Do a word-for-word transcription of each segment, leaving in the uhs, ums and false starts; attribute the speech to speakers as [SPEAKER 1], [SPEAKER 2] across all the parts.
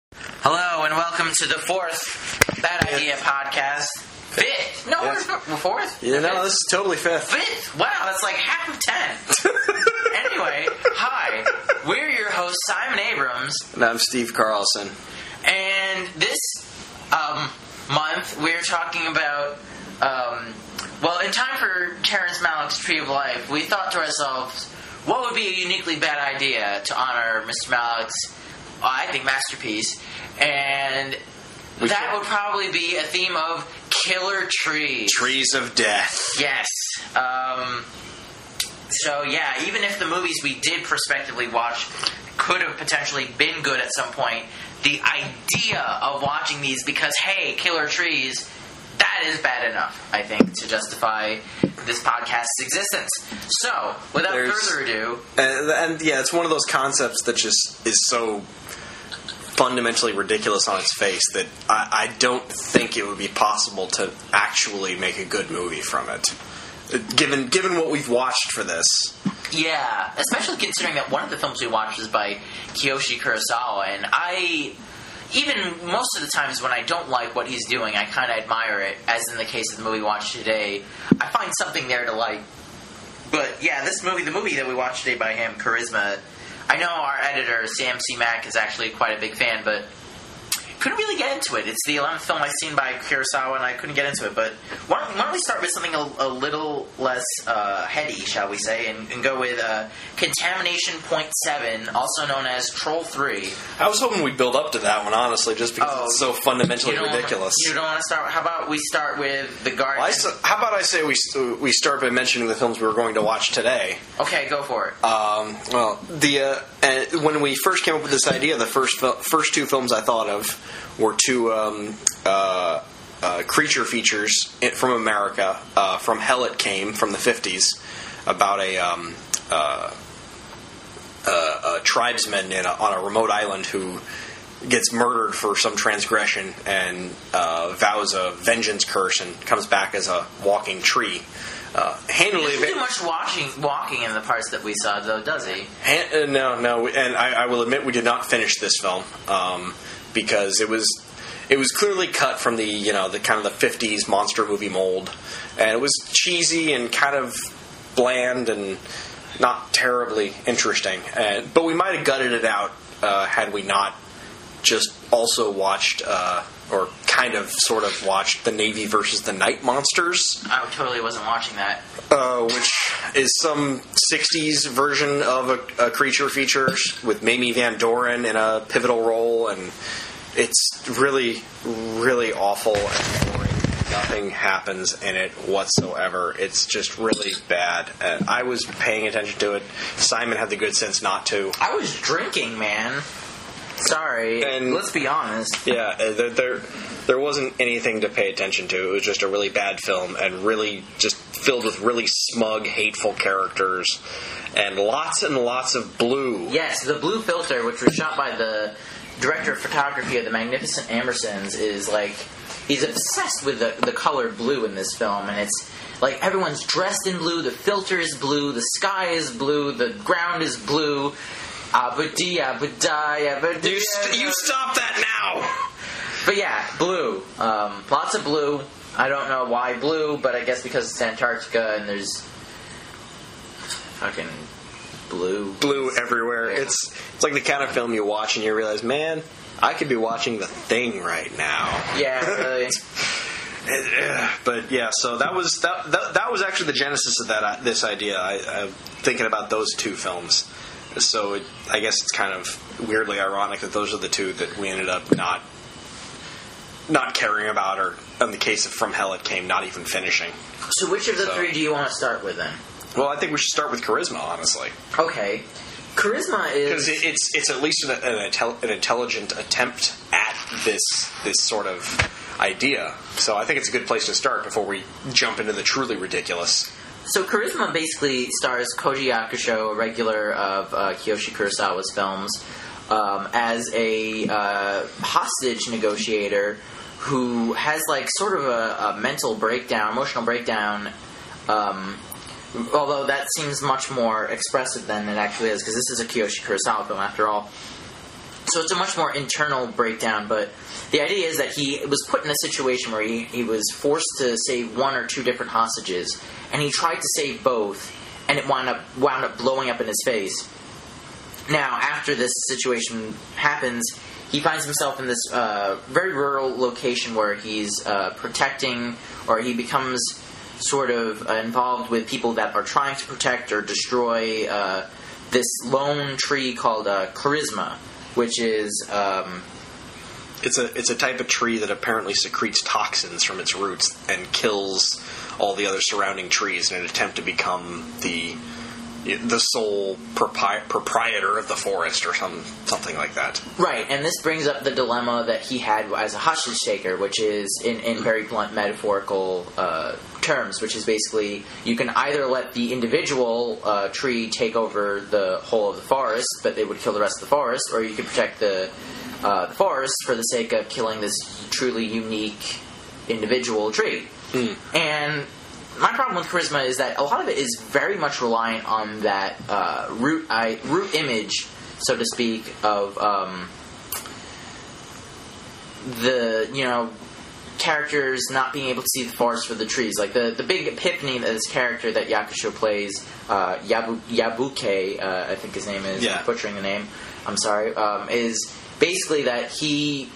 [SPEAKER 1] Hello and welcome to the fourth Bad Idea podcast. Fifth? No,
[SPEAKER 2] Yes.
[SPEAKER 1] we're, we're fourth?
[SPEAKER 2] Yeah, no,
[SPEAKER 1] Fifth?
[SPEAKER 2] this is totally fifth.
[SPEAKER 1] Fifth? Wow, that's like half of ten. Anyway, hi. We're your hosts, Simon Abrams.
[SPEAKER 2] And I'm Steve Carlson.
[SPEAKER 1] And this um, month, we're talking about, um, well, in time for Terrence Malick's Tree of Life, we thought to ourselves, what would be a uniquely bad idea to honor Mister Malick's, uh, I think, masterpiece? And
[SPEAKER 2] We
[SPEAKER 1] that
[SPEAKER 2] should-
[SPEAKER 1] would probably be a theme of killer trees.
[SPEAKER 2] Trees of Death.
[SPEAKER 1] Yes. Um, so, yeah, even if the movies we did prospectively watch could have potentially been good at some point, the idea of watching these because, hey, killer trees, that is bad enough, I think, to justify this podcast's existence. So, without
[SPEAKER 2] There's-
[SPEAKER 1] further ado...
[SPEAKER 2] And, and yeah, it's one of those concepts that just is so fundamentally ridiculous on its face that I, I don't think it would be possible to actually make a good movie from it. Given given what we've watched for this.
[SPEAKER 1] Yeah, especially considering that one of the films we watched is by Kiyoshi Kurosawa, and I, even most of the times when I don't like what he's doing, I kind of admire it, as in the case of the movie we watched today. I find something there to like. But yeah, this movie, the movie that we watched today by him, Charisma, I know our editor, Sam C. Mack, is actually quite a big fan, but couldn't really get into it. It's the eleventh film I've seen by Kurosawa, and I couldn't get into it. But why don't, why don't we start with something a, a little less uh, heady, shall we say, and, and go with uh, Contamination Point Seven, also known as Troll Three.
[SPEAKER 2] I was hoping we'd build up to that one, honestly, just because
[SPEAKER 1] Oh,
[SPEAKER 2] it's so fundamentally
[SPEAKER 1] you don't
[SPEAKER 2] ridiculous.
[SPEAKER 1] Wanna, you don't want to start. How about we start with The Guardian?
[SPEAKER 2] Well, I s- how about I say we st- we start by mentioning the films we were going to watch today?
[SPEAKER 1] Okay, go for it.
[SPEAKER 2] Um, well, the uh, uh, when we first came up with this idea, the first fil- first two films I thought of were two um, uh, uh, creature features in, from America. Uh, from Hell It Came from the fifties, about a, um, uh, uh, a tribesman in a, on a remote island who gets murdered for some transgression and uh, vows a vengeance curse and comes back as a walking tree. Uh,
[SPEAKER 1] He
[SPEAKER 2] handily,
[SPEAKER 1] doesn't do much watching, walking in the parts that we saw, though, does he?
[SPEAKER 2] Han- uh, no, no, and I, I will admit we did not finish this film um, because it was it was clearly cut from the you know the kind of the fifties monster movie mold, and it was cheesy and kind of bland and not terribly interesting. And but we might have gutted it out uh, had we not just also watched uh, or kind of sort of watched The Navy versus the Night Monsters.
[SPEAKER 1] I totally wasn't watching that.
[SPEAKER 2] Uh, which is some sixties version of a, a creature features with Mamie Van Doren in a pivotal role, and it's really, really awful and boring. Nothing happens in it whatsoever. It's just really bad. And I was paying attention to it. Simon had the good sense not to.
[SPEAKER 1] I was drinking, man. Sorry.
[SPEAKER 2] And-
[SPEAKER 1] Let's be honest.
[SPEAKER 2] Yeah, uh, there, there there wasn't anything to pay attention to. It was just a really bad film and really just filled with really smug, hateful characters and lots and lots of blue.
[SPEAKER 1] Yes, the blue filter, which was shot by the director of photography of the Magnificent Ambersons, is like he's obsessed with the, the color blue in this film, and it's like everyone's dressed in blue. The filter is blue. The sky is blue. The ground is blue. Abadi, abadi, abadi.
[SPEAKER 2] You, st- you stop that now!
[SPEAKER 1] But yeah, blue. Um, lots of blue. I don't know why blue, but I guess because it's Antarctica and there's fucking blue.
[SPEAKER 2] Blue everywhere.
[SPEAKER 1] Yeah.
[SPEAKER 2] It's it's like the kind of film you watch and you realize, man, I could be watching The Thing right now.
[SPEAKER 1] Yeah, really.
[SPEAKER 2] But yeah, so that was that, that, that was actually the genesis of that uh, this idea. I, I'm thinking about those two films. So it, I guess it's kind of weirdly ironic that those are the two that we ended up not not caring about, or in the case of From Hell It Came, not even finishing.
[SPEAKER 1] So which of the
[SPEAKER 2] So-
[SPEAKER 1] three do you want to start with then?
[SPEAKER 2] Well, I think we should start with Charisma, honestly,
[SPEAKER 1] Okay. Charisma
[SPEAKER 2] because
[SPEAKER 1] is...
[SPEAKER 2] it's it's at least an, an, intel, an intelligent attempt at this this sort of idea. So I think it's a good place to start before we jump into the truly ridiculous.
[SPEAKER 1] So Charisma basically stars Koji Yakusho, a regular of uh, Kiyoshi Kurosawa's films, um, as a uh, hostage negotiator who has like sort of a, a mental breakdown, emotional breakdown. Um, although that seems much more expressive than it actually is, because this is a Kiyoshi Kurosawa film after all. So it's a much more internal breakdown, but the idea is that he was put in a situation where he, he was forced to save one or two different hostages, and he tried to save both, and it wound up wound up blowing up in his face. Now, after this situation happens, he finds himself in this uh, very rural location where he's uh, protecting, or he becomes sort of uh, involved with people that are trying to protect or destroy uh, this lone tree called uh, charisma, which is um,
[SPEAKER 2] it's a it's a type of tree that apparently secretes toxins from its roots and kills all the other surrounding trees in an attempt to become the the sole propri- proprietor of the forest or some something like that.
[SPEAKER 1] Right, and this brings up the dilemma that he had as a hostage taker, which is in, in very blunt metaphorical uh, terms, which is basically you can either let the individual uh, tree take over the whole of the forest, but they would kill the rest of the forest, or you could protect the, uh, the forest for the sake of killing this truly unique individual tree.
[SPEAKER 2] Mm.
[SPEAKER 1] And my problem with charisma is that a lot of it is very much reliant on that uh, root I, root image, so to speak, of um, the you know characters not being able to see the forest for the trees. Like the, the big epiphany of this character that Yakusho plays, uh, Yabu, Yabuke, uh, I think his name is.
[SPEAKER 2] Yeah.
[SPEAKER 1] I'm butchering the name. I'm sorry. Um, is basically that he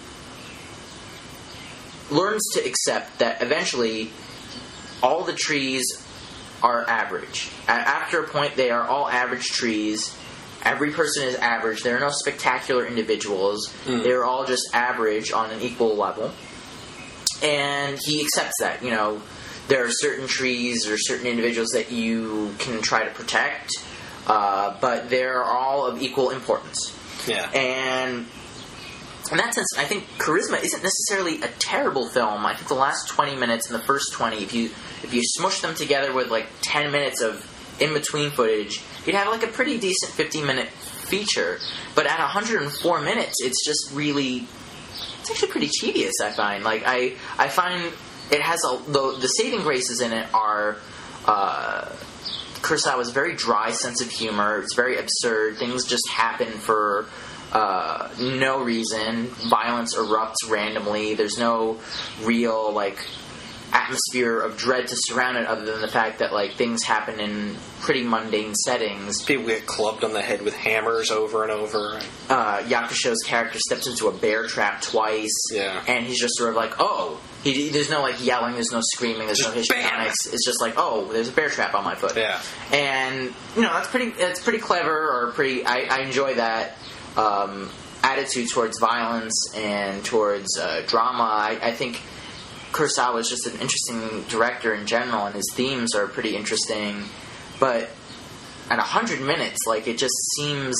[SPEAKER 1] learns to accept that eventually all the trees are average. After a point, they are all average trees. Every person is average. There are no spectacular individuals. Mm. They're all just average on an equal level. And he accepts that. You know, there are certain trees or certain individuals that you can try to protect, uh, but they're all of equal importance.
[SPEAKER 2] Yeah.
[SPEAKER 1] And in that sense, I think Charisma isn't necessarily a terrible film. I think the last twenty minutes and the first twenty, if you if you smush them together with like ten minutes of in-between footage, you'd have like a pretty decent fifteen-minute feature. But at one hundred four minutes, it's just really... It's actually pretty tedious, I find. Like, I, I find it has... a the, the saving graces in it are... Uh, Kurosawa's very dry sense of humor. It's very absurd. Things just happen for... Uh, no reason. Violence erupts randomly. There's no real, like, atmosphere of dread to surround it other than the fact that, like, things happen in pretty mundane settings.
[SPEAKER 2] People get clubbed on the head with hammers over and over.
[SPEAKER 1] Uh, Yakusho's character steps into a bear trap twice.
[SPEAKER 2] Yeah.
[SPEAKER 1] And he's just sort of like, oh. He, there's no, like, yelling. There's no screaming. There's just no histrionics. It's just like, oh, there's a bear trap on my foot.
[SPEAKER 2] Yeah.
[SPEAKER 1] And, you know, that's pretty, that's pretty clever, or pretty... I, I enjoy that. Um, attitude towards violence and towards uh, drama. I, I think Kurosawa is just an interesting director in general, and his themes are pretty interesting. But at a hundred minutes, like, it just seems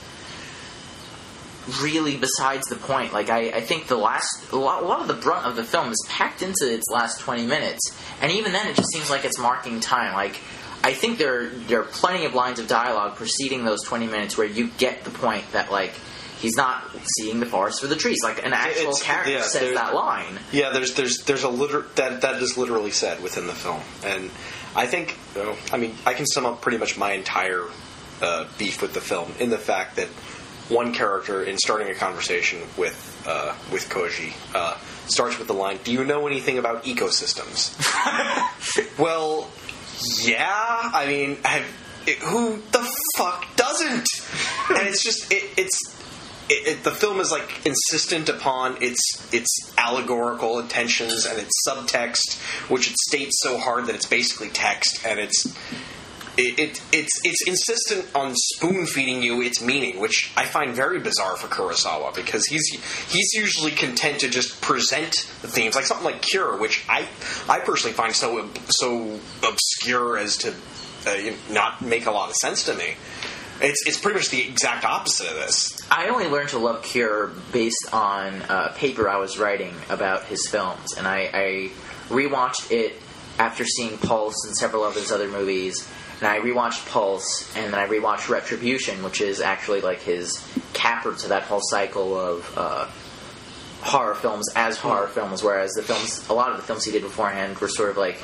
[SPEAKER 1] really besides the point. Like, I, I think the last a lot, a lot of the brunt of the film is packed into its last twenty minutes, and even then, it just seems like it's marking time. Like, I think there there are plenty of lines of dialogue preceding those twenty minutes where you get the point that, like, he's not seeing the forest for the trees. Like, an actual it's, character yeah, says that line.
[SPEAKER 2] Yeah, there's there's there's a liter- that that is literally said within the film, and I think you know, I mean I can sum up pretty much my entire uh, beef with the film in the fact that one character, in starting a conversation with uh, with Koji, uh, starts with the line, "Do you know anything about ecosystems?" Well. Yeah, I mean, have, it, who the fuck doesn't? And it's just, it, it's, it, it, the film is like insistent upon its its allegorical intentions and its subtext, which it states so hard that it's basically text, and it's it, it it's it's insistent on spoon feeding you its meaning, which I find very bizarre for Kurosawa, because he's he's usually content to just present the themes, like something like Cure, which I I personally find so so obscure as to uh, not make a lot of sense to me. It's it's pretty much the exact opposite of this.
[SPEAKER 1] I only learned to love Cure based on a paper I was writing about his films, and I, I rewatched it after seeing Pulse and several of his other movies. And I rewatched Pulse, and then I rewatched Retribution, which is actually like his capper to that whole cycle of uh, horror films as horror films, whereas the films, a lot of the films he did beforehand were sort of like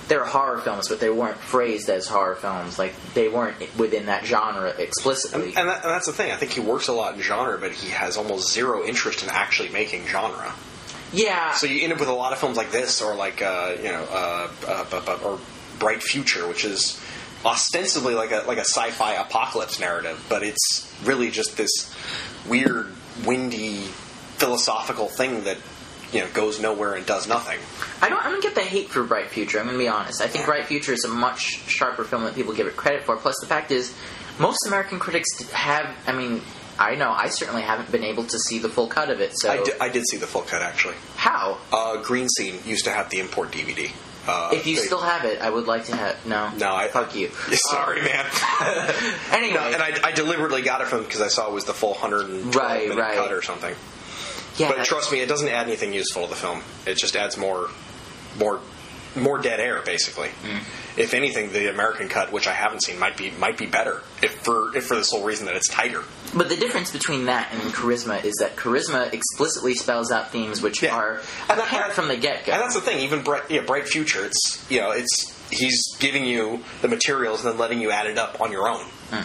[SPEAKER 1] they were horror films, but they weren't phrased as horror films. Like, they weren't within that genre explicitly.
[SPEAKER 2] And, and, that, and that's the thing. I think he works a lot in genre, but he has almost zero interest in actually making genre.
[SPEAKER 1] Yeah.
[SPEAKER 2] So you end up with a lot of films like this, or like, uh, you know, uh, uh, or Bright Future, which is ostensibly like a like a sci-fi apocalypse narrative, but it's really just this weird, windy, philosophical thing that, you know, goes nowhere and does nothing.
[SPEAKER 1] I don't I don't get the hate for Bright Future, I'm going to be honest. I think Bright Future is a much sharper film than people give it credit for. Plus, the fact is, most American critics have, I mean, I know, I certainly haven't been able to see the full cut of it. So
[SPEAKER 2] I did, I did see the full cut, actually.
[SPEAKER 1] How?
[SPEAKER 2] Uh, Green Scene used to have the import D V D. Uh,
[SPEAKER 1] if you
[SPEAKER 2] they,
[SPEAKER 1] still have it, I would like to have... No.
[SPEAKER 2] No, I...
[SPEAKER 1] Fuck you.
[SPEAKER 2] Sorry, man.
[SPEAKER 1] Anyway.
[SPEAKER 2] No, and I, I deliberately got it from because I saw it was the full one hundred twelve
[SPEAKER 1] right,
[SPEAKER 2] minute
[SPEAKER 1] right.
[SPEAKER 2] cut or something.
[SPEAKER 1] Yeah,
[SPEAKER 2] but trust me, it doesn't add anything useful to the film. It just adds more... more more dead air, basically. Mm. If anything, the American cut, which I haven't seen, might be might be better if for if for the sole reason that it's tighter.
[SPEAKER 1] But the difference between that and Charisma is that Charisma explicitly spells out themes which yeah. are and apparent that, from the get-go.
[SPEAKER 2] And that's the thing. Even Bright, yeah, Bright Future, it's you know, it's he's giving you the materials and then letting you add it up on your own. Mm.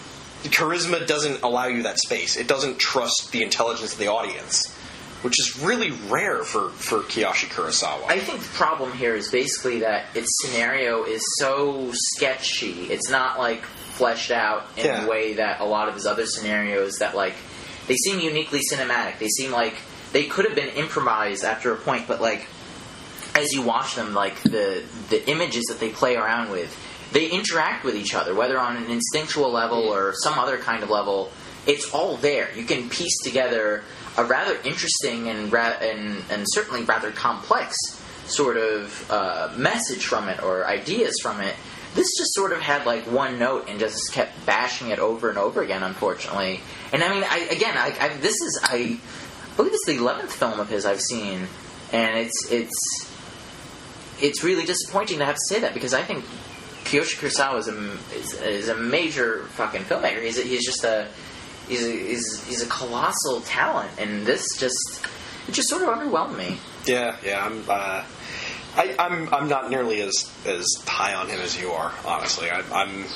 [SPEAKER 2] Charisma doesn't allow you that space. It doesn't trust the intelligence of the audience, which is really rare for, for Kiyoshi Kurosawa.
[SPEAKER 1] I think the problem here is basically that its scenario is so sketchy. It's not, like, fleshed out in
[SPEAKER 2] yeah.
[SPEAKER 1] a way that a lot of his other scenarios that, like, they seem uniquely cinematic. They seem like they could have been improvised after a point, but, like, as you watch them, like, the, the images that they play around with, they interact with each other, whether on an instinctual level or some other kind of level. It's all there. You can piece together a rather interesting and ra- and, and certainly rather complex sort of uh, message from it or ideas from it. This just sort of had like one note and just kept bashing it over and over again, unfortunately. And I mean, I, again, I, I, this is I, I believe this is the eleventh film of his I've seen, and it's it's it's really disappointing to have to say that because I think Kiyoshi Kurosawa is a is, is a major fucking filmmaker. He's a, he's just a He's a, he's, he's a colossal talent, and this just it just sort of underwhelmed me.
[SPEAKER 2] Yeah, yeah, I'm uh, I, I'm I'm not nearly as as high on him as you are. Honestly, I, I'm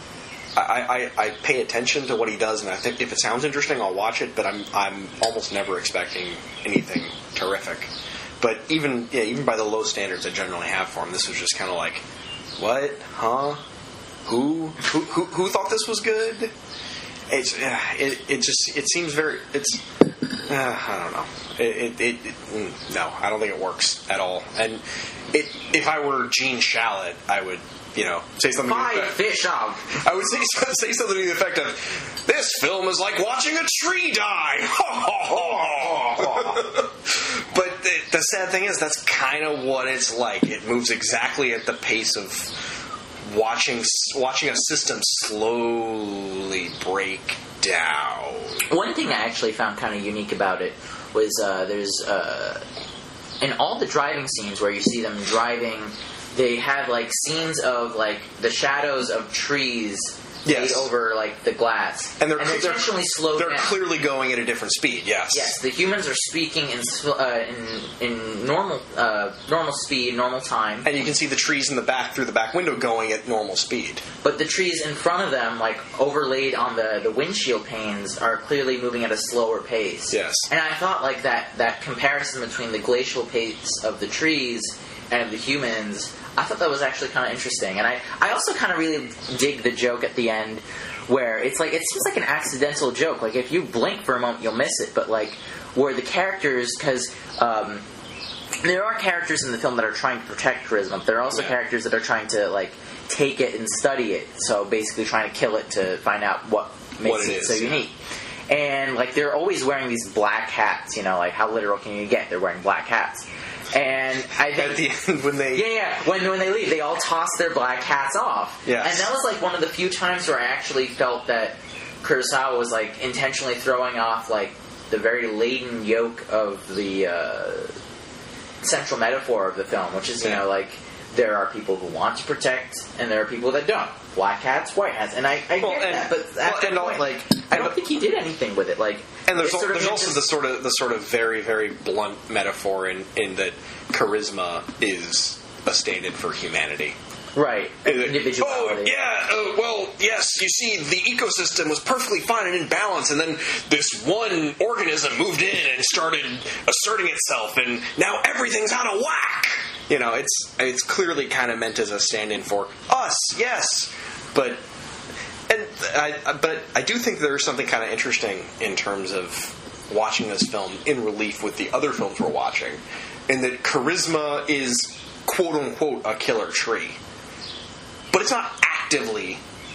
[SPEAKER 2] I, I I pay attention to what he does, and I think if it sounds interesting, I'll watch it. But I'm I'm almost never expecting anything terrific. But even yeah, even by the low standards I generally have for him, this was just kind of like, what, huh? Who who who, who thought this was good? It's uh, it, it just it seems very it's uh, I don't know it, it, it, it no I don't think it works at all. And it, if I were Gene Shalit, I would you know say something
[SPEAKER 1] Five to the effect, fish off.
[SPEAKER 2] I would say say something to the effect of, this film is like watching a tree die. But the, the sad thing is that's kind of what it's like. It moves exactly at the pace of watching watching a system slowly break down.
[SPEAKER 1] One thing I actually found kind of unique about it was uh, there's uh, in all the driving scenes where you see them driving, they have like scenes of like the shadows of trees
[SPEAKER 2] yes.
[SPEAKER 1] over like the glass,
[SPEAKER 2] and they're,
[SPEAKER 1] and they're intentionally slowed
[SPEAKER 2] They're
[SPEAKER 1] down.
[SPEAKER 2] clearly going at a different speed. Yes,
[SPEAKER 1] yes. The humans are speaking in uh, in, in normal uh, normal speed, normal time,
[SPEAKER 2] and you can see the trees in the back through the back window going at normal speed.
[SPEAKER 1] But the trees in front of them, like overlaid on the, the windshield panes, are clearly moving at a slower pace.
[SPEAKER 2] Yes,
[SPEAKER 1] and I thought like that that comparison between the glacial pace of the trees and the humans, I thought that was actually kind of interesting. And I, I also kind of really dig the joke at the end where it's like, it seems like an accidental joke. Like, if you blink for a moment, you'll miss it. But, like, where the characters, because um, there are characters in the film that are trying to protect Charisma, but there are also yeah. characters that are trying to, like, take it and study it. So, basically trying to kill it to find out what makes
[SPEAKER 2] what it,
[SPEAKER 1] it
[SPEAKER 2] is,
[SPEAKER 1] so
[SPEAKER 2] yeah.
[SPEAKER 1] unique. And, like, they're always wearing these black hats, you know, like, how literal can you get? They're wearing black hats. And I think
[SPEAKER 2] at the end when they
[SPEAKER 1] yeah yeah when when they leave, they all toss their black hats off.
[SPEAKER 2] Yes.
[SPEAKER 1] And that was like one of the few times where I actually felt that Kurosawa was like intentionally throwing off like the very laden yoke of the uh, central metaphor of the film, which is you
[SPEAKER 2] yeah.
[SPEAKER 1] know like there are people who want to protect and there are people that don't. Black hats, white hats, and I, I
[SPEAKER 2] well,
[SPEAKER 1] get
[SPEAKER 2] and,
[SPEAKER 1] that, but at
[SPEAKER 2] well,
[SPEAKER 1] that
[SPEAKER 2] and
[SPEAKER 1] point,
[SPEAKER 2] all,
[SPEAKER 1] like I don't think he did anything with it. Like,
[SPEAKER 2] and there's, al-
[SPEAKER 1] sort of
[SPEAKER 2] there's also
[SPEAKER 1] just,
[SPEAKER 2] the sort of the sort of very very blunt metaphor in, in that charisma is a stand-in for humanity.
[SPEAKER 1] Right. Individuality.
[SPEAKER 2] Oh, yeah, uh, well, yes, you see, the ecosystem was perfectly fine and in balance, and then this one organism moved in and started asserting itself, and now everything's out of whack! You know, it's it's clearly kind of meant as a stand-in for us, yes, but and I but I do think there's something kind of interesting in terms of watching this film in relief with the other films we're watching, in that charisma is quote-unquote a killer tree. But it's not actively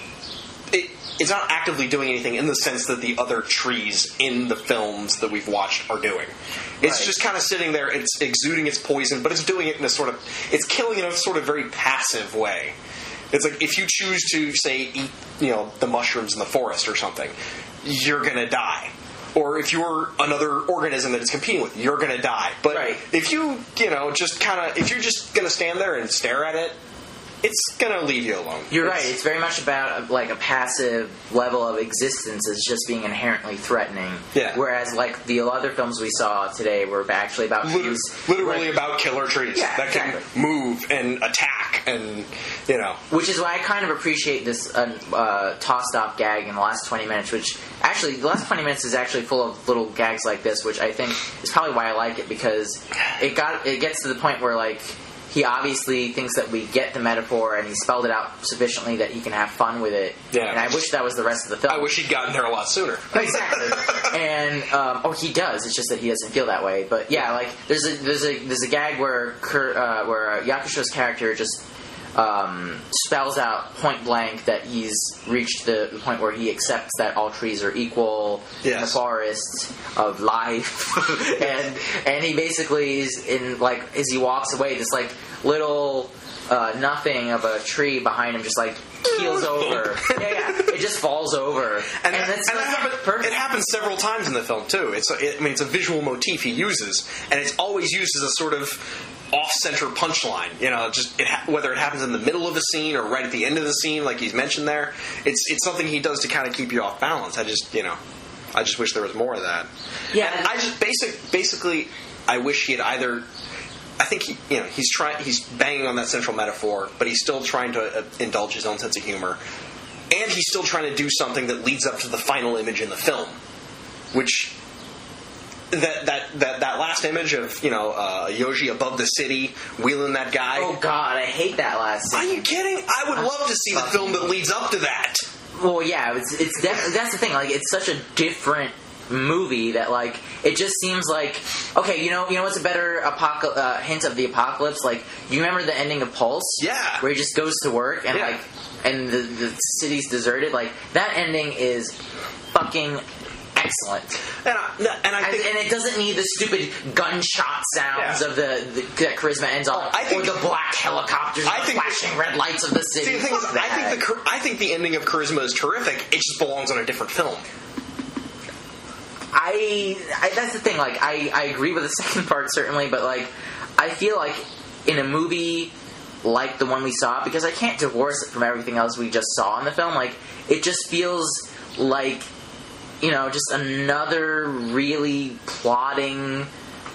[SPEAKER 2] it, it's not actively doing anything in the sense that the other trees in the films that we've watched are doing. It's right. just kind of sitting there, it's exuding its poison, but it's doing it in a sort of it's killing in a sort of very passive way. It's like if you choose to, say, eat, you know, the mushrooms in the forest or something, you're gonna die. Or if you're another organism that it's competing with, you're gonna die. But
[SPEAKER 1] right.
[SPEAKER 2] if you, you know, just kind of if you're just gonna stand there and stare at it, it's going to leave you alone.
[SPEAKER 1] You're
[SPEAKER 2] it's,
[SPEAKER 1] right. It's very much about like a passive level of existence as just being inherently threatening.
[SPEAKER 2] Yeah.
[SPEAKER 1] Whereas like the other films we saw today were actually about
[SPEAKER 2] literally,
[SPEAKER 1] trees.
[SPEAKER 2] Literally
[SPEAKER 1] like,
[SPEAKER 2] about killer trees
[SPEAKER 1] yeah,
[SPEAKER 2] that
[SPEAKER 1] exactly.
[SPEAKER 2] can move and attack and, you know.
[SPEAKER 1] Which is why I kind of appreciate this uh, uh, tossed-off gag in the last twenty minutes, which actually, the last twenty minutes is actually full of little gags like this, which I think is probably why I like it, because it got it gets to the point where like he obviously thinks that we get the metaphor, and he spelled it out sufficiently that he can have fun with it.
[SPEAKER 2] Yeah.
[SPEAKER 1] And I wish that was the rest of the film.
[SPEAKER 2] I wish he'd gotten there a lot sooner.
[SPEAKER 1] Exactly. and um, oh, he does. It's just that he doesn't feel that way. But yeah, like there's a there's a there's a gag where Kur, uh, where Yakusho's character just um, spells out point blank that he's reached the, the point where he accepts that all trees are equal
[SPEAKER 2] yes.
[SPEAKER 1] in the forest of life, and and he basically is in like as he walks away, this like little uh, nothing of a tree behind him just like keels over. yeah, yeah, it just falls over,
[SPEAKER 2] and,
[SPEAKER 1] and,
[SPEAKER 2] and
[SPEAKER 1] it's
[SPEAKER 2] that
[SPEAKER 1] like,
[SPEAKER 2] happen,
[SPEAKER 1] perfect.
[SPEAKER 2] It happens several times in the film too. It's it, I mean it's a visual motif he uses, and it's always used as a sort of off-center punchline, you know, just it ha- whether it happens in the middle of a scene or right at the end of the scene, like he's mentioned there. It's it's something he does to kind of keep you off balance. I just, you know, I just wish there was more of that.
[SPEAKER 1] Yeah,
[SPEAKER 2] and I just basic basically, I wish he had either. I think he, you know, he's trying, he's banging on that central metaphor, but he's still trying to uh, indulge his own sense of humor, and he's still trying to do something that leads up to the final image in the film, which. That, that that that last image of, you know, uh, Yoji above the city wheeling that guy.
[SPEAKER 1] Oh God, I hate that last scene.
[SPEAKER 2] Are you kidding? I would
[SPEAKER 1] I'm
[SPEAKER 2] love to see the film that leads up to that.
[SPEAKER 1] Well, yeah, it's it's def- that's the thing. Like, it's such a different movie that like it just seems like okay. You know, you know what's a better apocal- uh, hint of the apocalypse? Like, you remember the ending of Pulse?
[SPEAKER 2] Yeah,
[SPEAKER 1] where he just goes to work and
[SPEAKER 2] yeah.
[SPEAKER 1] like and the the city's deserted. Like, that ending is fucking excellent,
[SPEAKER 2] and I, and, I think,
[SPEAKER 1] and it doesn't need the stupid gunshot sounds
[SPEAKER 2] yeah.
[SPEAKER 1] of the, the that charisma ends on,
[SPEAKER 2] oh, I think,
[SPEAKER 1] or the black helicopters,
[SPEAKER 2] I
[SPEAKER 1] the
[SPEAKER 2] think,
[SPEAKER 1] flashing red lights of the city.
[SPEAKER 2] See, the thing is, I think the I think the ending of Charisma is terrific. It just belongs on a different film.
[SPEAKER 1] I, I that's the thing. Like, I, I agree with the second part certainly, but like I feel like in a movie like the one we saw, because I can't divorce it from everything else we just saw in the film. Like, it just feels like, you know, just another really plotting,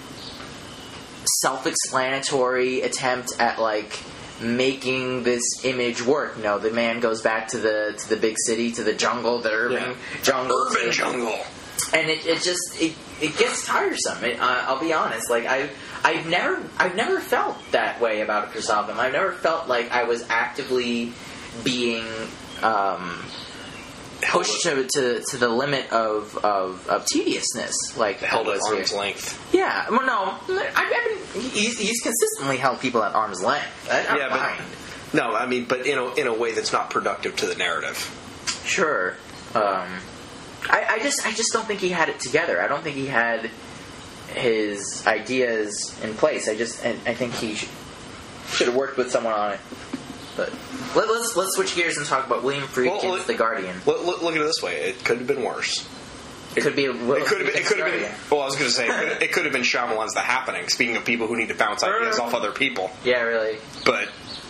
[SPEAKER 1] self-explanatory attempt at like making this image work. You know, the man goes back to the to the big city, to the jungle, the urban
[SPEAKER 2] yeah.
[SPEAKER 1] jungle,
[SPEAKER 2] urban
[SPEAKER 1] to,
[SPEAKER 2] jungle,
[SPEAKER 1] and it, it just it, it gets tiresome. It, uh, I'll be honest. Like I I've never I've never felt that way about a Kurosawa film. I've never felt like I was actively being um, pushed to, to to the limit of, of, of tediousness, like
[SPEAKER 2] held at
[SPEAKER 1] here.
[SPEAKER 2] arm's length.
[SPEAKER 1] Yeah, well, no, I, I've been. He's, he's consistently held people at arm's length. I, I'm
[SPEAKER 2] yeah,
[SPEAKER 1] fine.
[SPEAKER 2] but no, I mean, but in a in a way that's not productive to the narrative.
[SPEAKER 1] Sure, um, I, I just I just don't think he had it together. I don't think he had his ideas in place. I just and I think he should, should have worked with someone on it. But let, let's let's switch gears and talk about William Friedkin's
[SPEAKER 2] well, look,
[SPEAKER 1] The Guardian.
[SPEAKER 2] Look, look, look at it this way: it could have been worse.
[SPEAKER 1] It could be. A,
[SPEAKER 2] it could have been. It could have been. Well, I was going to say it could, it could have been Shyamalan's The Happening. Speaking of people who need to bounce ideas off other people.
[SPEAKER 1] Yeah, really.
[SPEAKER 2] But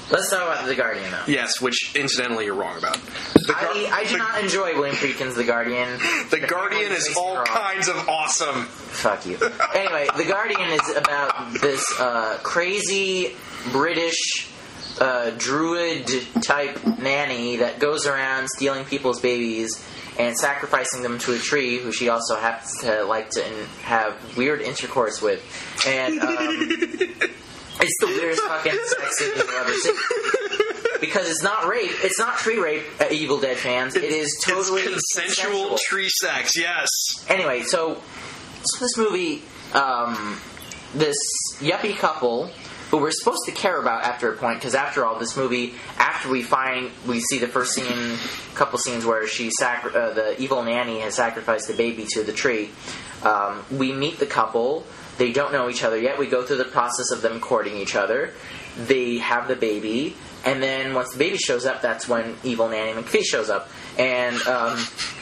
[SPEAKER 1] Let's talk about The Guardian, though.
[SPEAKER 2] Yes, which, incidentally, you're wrong about. The Gar-
[SPEAKER 1] I, I do
[SPEAKER 2] the,
[SPEAKER 1] not enjoy William Friedkin's The Guardian.
[SPEAKER 2] The, the Guardian is all kinds of awesome.
[SPEAKER 1] Fuck you. Anyway, The Guardian is about this uh, crazy British uh, druid-type nanny that goes around stealing people's babies and sacrificing them to a tree, who she also happens to like to in- have weird intercourse with. And um, it's the weirdest fucking sex scene you've ever seen. Because it's not rape. It's not tree rape, uh, Evil Dead fans. It is totally
[SPEAKER 2] it's consensual,
[SPEAKER 1] consensual
[SPEAKER 2] tree sex, yes.
[SPEAKER 1] Anyway, so, so this movie, um, this yuppie couple, who we're supposed to care about after a point, because after all, this movie, after we find, we see the first scene, couple scenes where she, sacri- uh, the evil nanny has sacrificed the baby to the tree. Um, we meet the couple. They don't know each other yet. We go through the process of them courting each other. They have the baby. And then once the baby shows up, that's when evil Nanny McPhee shows up. And um,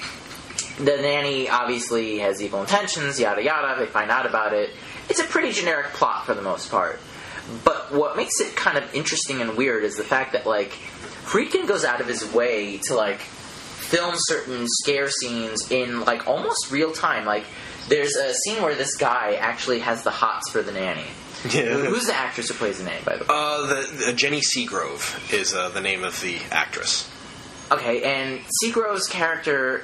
[SPEAKER 1] the nanny obviously has evil intentions, yada yada. They find out about it. It's a pretty generic plot for the most part. But what makes it kind of interesting and weird is the fact that, like, Friedkin goes out of his way to, like, film certain scare scenes in, like, almost real time. Like, there's a scene where this guy actually has the hots for the nanny.
[SPEAKER 2] Yeah.
[SPEAKER 1] Who's the actress who plays the nanny, by the way?
[SPEAKER 2] Uh, the, the Jenny Seagrove is uh, the name of the actress.
[SPEAKER 1] Okay, and Seagrove's character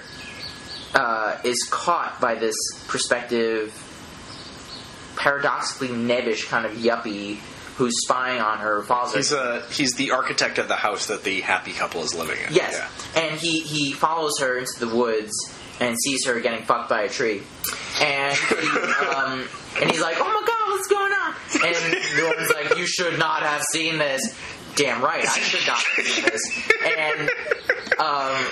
[SPEAKER 1] uh, is caught by this prospective, paradoxically nebbish kind of yuppie who's spying on her. Follows her.
[SPEAKER 2] He's uh, he's the architect of the house that the happy couple is living in.
[SPEAKER 1] Yes,
[SPEAKER 2] yeah.
[SPEAKER 1] And he, he follows her into the woods and sees her getting fucked by a tree. And he, um, and he's like, oh my god, what's going on? And the woman's like, you should not have seen this. Damn right, I should not have seen this. And um,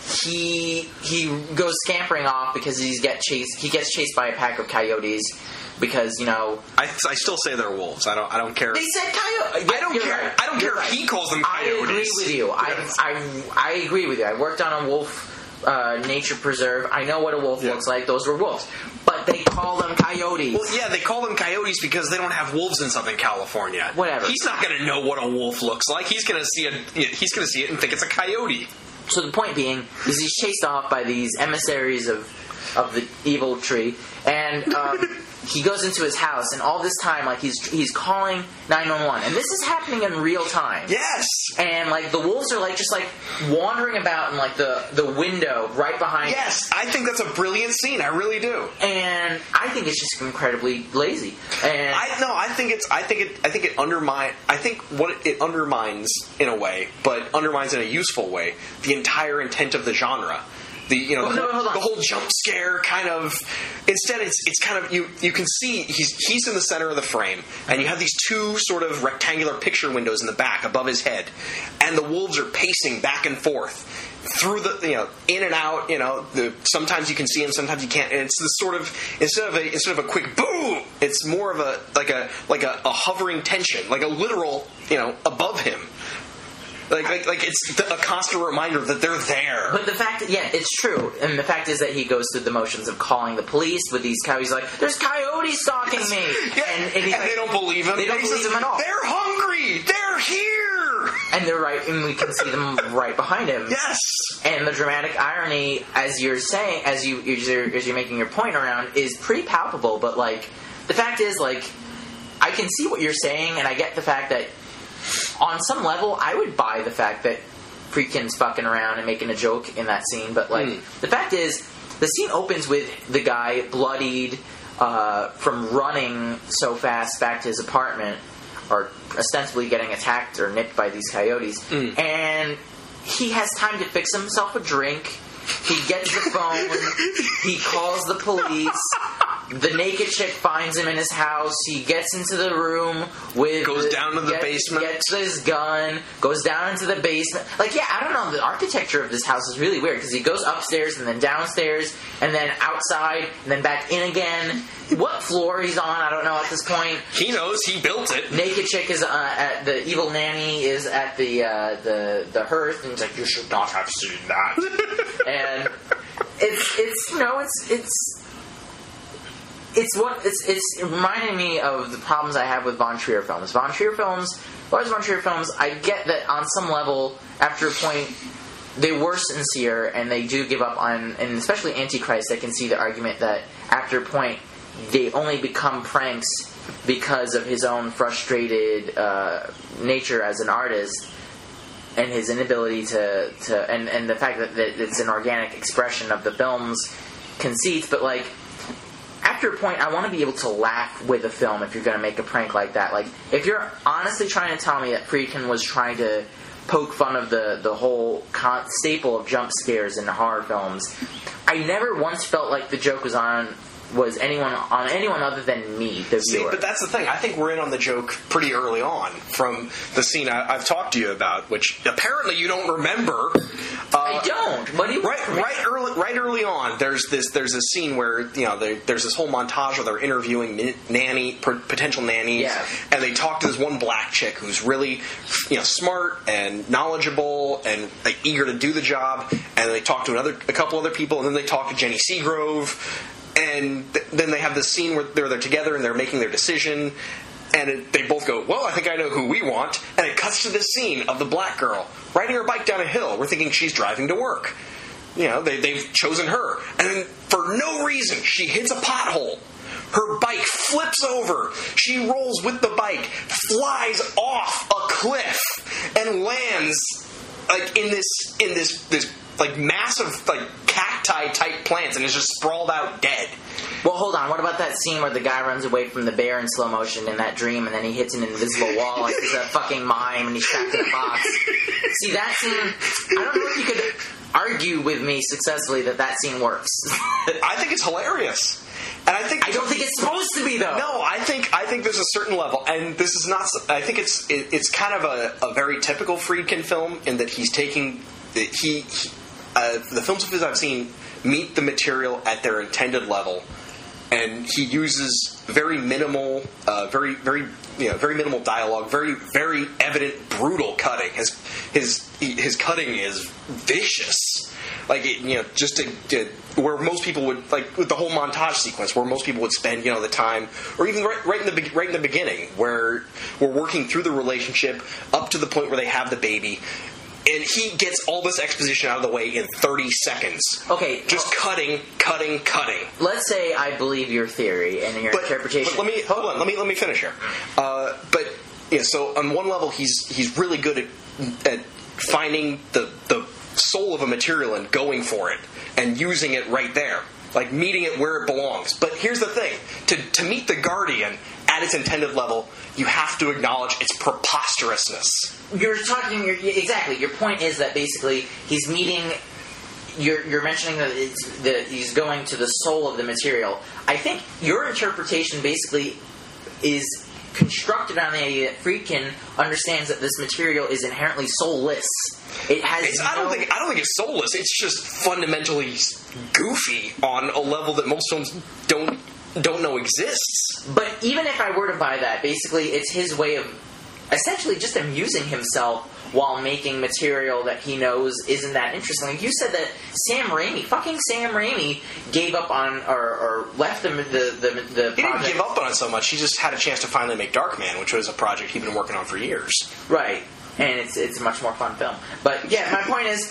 [SPEAKER 1] he he goes scampering off because he's get chased. He gets chased by a pack of coyotes because, you know,
[SPEAKER 2] I, I still say they're wolves. I don't I don't care.
[SPEAKER 1] They said coyote.
[SPEAKER 2] I don't
[SPEAKER 1] You're
[SPEAKER 2] care.
[SPEAKER 1] right.
[SPEAKER 2] I don't
[SPEAKER 1] You're
[SPEAKER 2] care
[SPEAKER 1] right.
[SPEAKER 2] if he calls them coyotes.
[SPEAKER 1] I agree with you. I I I agree with you. I worked on a wolf uh, nature preserve. I know what a wolf
[SPEAKER 2] Yeah.
[SPEAKER 1] looks like. Those were wolves, but they call them coyotes.
[SPEAKER 2] Well, yeah, they call them coyotes because they don't have wolves in Southern California.
[SPEAKER 1] Whatever.
[SPEAKER 2] He's not going to know what a wolf looks like. He's going to see it. He's going to see it and think it's a coyote.
[SPEAKER 1] So the point being is he's chased off by these emissaries of of the evil tree, and um, he goes into his house, and all this time, like, he's he's calling nine one one, and this is happening in real time.
[SPEAKER 2] Yes.
[SPEAKER 1] And, like, the wolves are, like, just, like, wandering about in, like, the, the window right behind him.
[SPEAKER 2] Yes, I think that's a brilliant scene. I really do.
[SPEAKER 1] And I think it's just incredibly lazy. And
[SPEAKER 2] I no, I think it's. I think it. I think it undermine. I think what it, it undermines in a way, but undermines in a useful way, the entire intent of the genre. The you know
[SPEAKER 1] Oh,
[SPEAKER 2] the,
[SPEAKER 1] no,
[SPEAKER 2] whole,
[SPEAKER 1] hold on.
[SPEAKER 2] the whole jump scare kind of. Instead, it's it's kind of you. You can see he's he's in the center of the frame, and you have these two sort of rectangular picture windows in the back above his head, and the wolves are pacing back and forth through the you know in and out. You know, the, sometimes you can see him, sometimes you can't. And it's this sort of instead of a instead of a quick boom, it's more of a like a like a, a hovering tension, like a literal you know above him. Like, like, like it's the, a constant reminder that they're there.
[SPEAKER 1] But the fact, yeah, it's true. And the fact is that he goes through the motions of calling the police with these coyotes. He's like, there's coyotes stalking me.
[SPEAKER 2] Yeah,
[SPEAKER 1] and,
[SPEAKER 2] and,
[SPEAKER 1] and, he's like,
[SPEAKER 2] they don't believe him.
[SPEAKER 1] They don't
[SPEAKER 2] And he
[SPEAKER 1] believe
[SPEAKER 2] says,
[SPEAKER 1] him at all.
[SPEAKER 2] They're hungry. They're here.
[SPEAKER 1] And they're right, and we can see them right behind him.
[SPEAKER 2] Yes.
[SPEAKER 1] And the dramatic irony, as you're saying, as you as you're, as you're making your point around, is pretty palpable. But like, the fact is, like, I can see what you're saying, and I get the fact that, on some level, I would buy the fact that Friedkin's fucking around and making a joke in that scene. But like,
[SPEAKER 2] Mm.
[SPEAKER 1] the fact is, the scene opens with the guy bloodied uh, from running so fast back to his apartment, or ostensibly getting attacked or nipped by these coyotes,
[SPEAKER 2] Mm.
[SPEAKER 1] and he has time to fix himself a drink. He gets the phone. He calls the police. The naked chick finds him in his house. He gets into the room with
[SPEAKER 2] Goes
[SPEAKER 1] the,
[SPEAKER 2] down to the
[SPEAKER 1] gets,
[SPEAKER 2] basement.
[SPEAKER 1] Gets his gun. Goes down into the basement. Like, yeah, I don't know. The architecture of this house is really weird because he goes upstairs and then downstairs and then outside and then back in again. What floor he's on, I don't know at this point.
[SPEAKER 2] He knows. He built it.
[SPEAKER 1] Naked chick is uh, at the evil nanny is at the uh, the the hearth, and he's like, "You should not have seen that." And it's it's you know it's it's it's what it's it's reminding me of the problems I have with Von Trier films. Von Trier films, Lars Von Trier films. I get that on some level, after a point, they were sincere and they do give up on, and especially Antichrist. I can see the argument that after a point, they only become pranks because of his own frustrated uh, nature as an artist. And his inability to, to and, and the fact that, that it's an organic expression of the film's conceits, but like after a point, I want to be able to laugh with a film if you're going to make a prank like that. Like if you're honestly trying to tell me that Friedkin was trying to poke fun of the the whole con- staple of jump scares in horror films, I never once felt like the joke was on. Was anyone on anyone other than me, the
[SPEAKER 2] See,
[SPEAKER 1] viewer.
[SPEAKER 2] but that's the thing. I think we're in on the joke pretty early on from the scene I, I've talked to you about, which apparently you don't remember. Uh,
[SPEAKER 1] I don't. What do you
[SPEAKER 2] right, right early, right early on. There's this. There's a scene where you know they, there's this whole montage where they're interviewing min- nanny potential nannies,
[SPEAKER 1] yeah.
[SPEAKER 2] and they talk to this one black chick who's really you know smart and knowledgeable and like, eager to do the job, and they talk to another a couple other people, and then they talk to Jenny Seagrove. And th- then they have this scene where they're, they're together and they're making their decision. And it, they both go, well, I think I know who we want. And it cuts to this scene of the black girl riding her bike down a hill. We're thinking she's driving to work. You know, they, they've chosen her. And then for no reason, she hits a pothole. Her bike flips over. She rolls with the bike, flies off a cliff, and lands like in this in this this like massive like cacti type plants, and is just sprawled out dead.
[SPEAKER 1] Well, hold on. What about that scene where the guy runs away from the bear in slow motion in that dream, and then he hits an invisible wall like he's a fucking mime, and he's trapped in a box? See, that scene, I don't know if you could argue with me successfully that that scene works.
[SPEAKER 2] I think it's hilarious. And I think
[SPEAKER 1] I don't think it's supposed to be, though.
[SPEAKER 2] No, I think I think there's a certain level, and this is not. I think it's it, it's kind of a, a very typical Friedkin film in that he's taking he, he uh, the films of his I've seen meet the material at their intended level, and he uses very minimal, uh, very very you know very minimal dialogue, very very evident brutal cutting. His his his cutting is vicious. Like, it, you know, just to, to where most people would, like, with the whole montage sequence, where most people would spend, you know, the time, or even right, right in the right in the beginning, where we're working through the relationship up to the point where they have the baby, and he gets all this exposition out of the way in thirty seconds.
[SPEAKER 1] Okay,
[SPEAKER 2] just well, cutting, cutting, cutting.
[SPEAKER 1] Let's say I believe your theory and your
[SPEAKER 2] but,
[SPEAKER 1] interpretation.
[SPEAKER 2] But let me hold on. Let me let me finish here. Uh, but yeah, so on one level, he's he's really good at at finding the the. soul of a material and going for it and using it right there, like meeting it where it belongs. But here's the thing: to to meet the Guardian at its intended level, you have to acknowledge its preposterousness.
[SPEAKER 1] You're talking you're, exactly. Your point is that basically he's meeting. You're, you're mentioning that it's that he's going to the soul of the material. I think your interpretation basically is constructed on the idea that Friedkin understands that this material is inherently soulless. It has.
[SPEAKER 2] It's,
[SPEAKER 1] no,
[SPEAKER 2] I don't think. I don't think it's soulless. It's just fundamentally goofy on a level that most films don't don't know exists.
[SPEAKER 1] But even if I were to buy that, basically, it's his way of essentially just amusing himself while making material that he knows isn't that interesting. Like you said that Sam Raimi, fucking Sam Raimi, gave up on or, or left the the the, the
[SPEAKER 2] he
[SPEAKER 1] project.
[SPEAKER 2] Didn't give up on it so much. He just had a chance to finally make Darkman, which was a project he'd been working on for years.
[SPEAKER 1] Right. And it's it's a much more fun film. But yeah, my point is,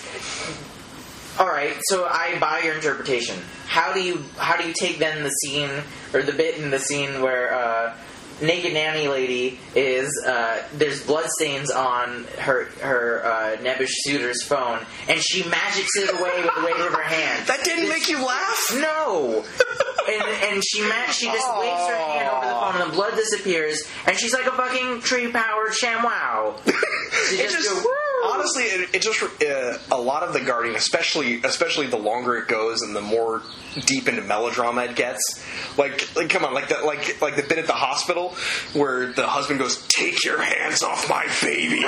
[SPEAKER 1] all right. So I buy your interpretation. How do you how do you take then the scene or the bit in the scene where uh, naked nanny lady is uh, there's bloodstains on her her uh, nebbish suitor's phone, and she magics it away with the wave of her hand.
[SPEAKER 2] That didn't
[SPEAKER 1] it's,
[SPEAKER 2] make you laugh?
[SPEAKER 1] No. And, and she ma- she just
[SPEAKER 2] Aww.
[SPEAKER 1] waves her hand over the phone, and the blood disappears, and she's like a fucking tree-powered ShamWow. She
[SPEAKER 2] it just,
[SPEAKER 1] goes, woo!
[SPEAKER 2] honestly, it, it just uh, a lot of the Guardian, especially especially the longer it goes and the more deep into melodrama it gets. Like, like come on, like the like like the bit at the hospital where the husband goes, "Take your hands off my baby."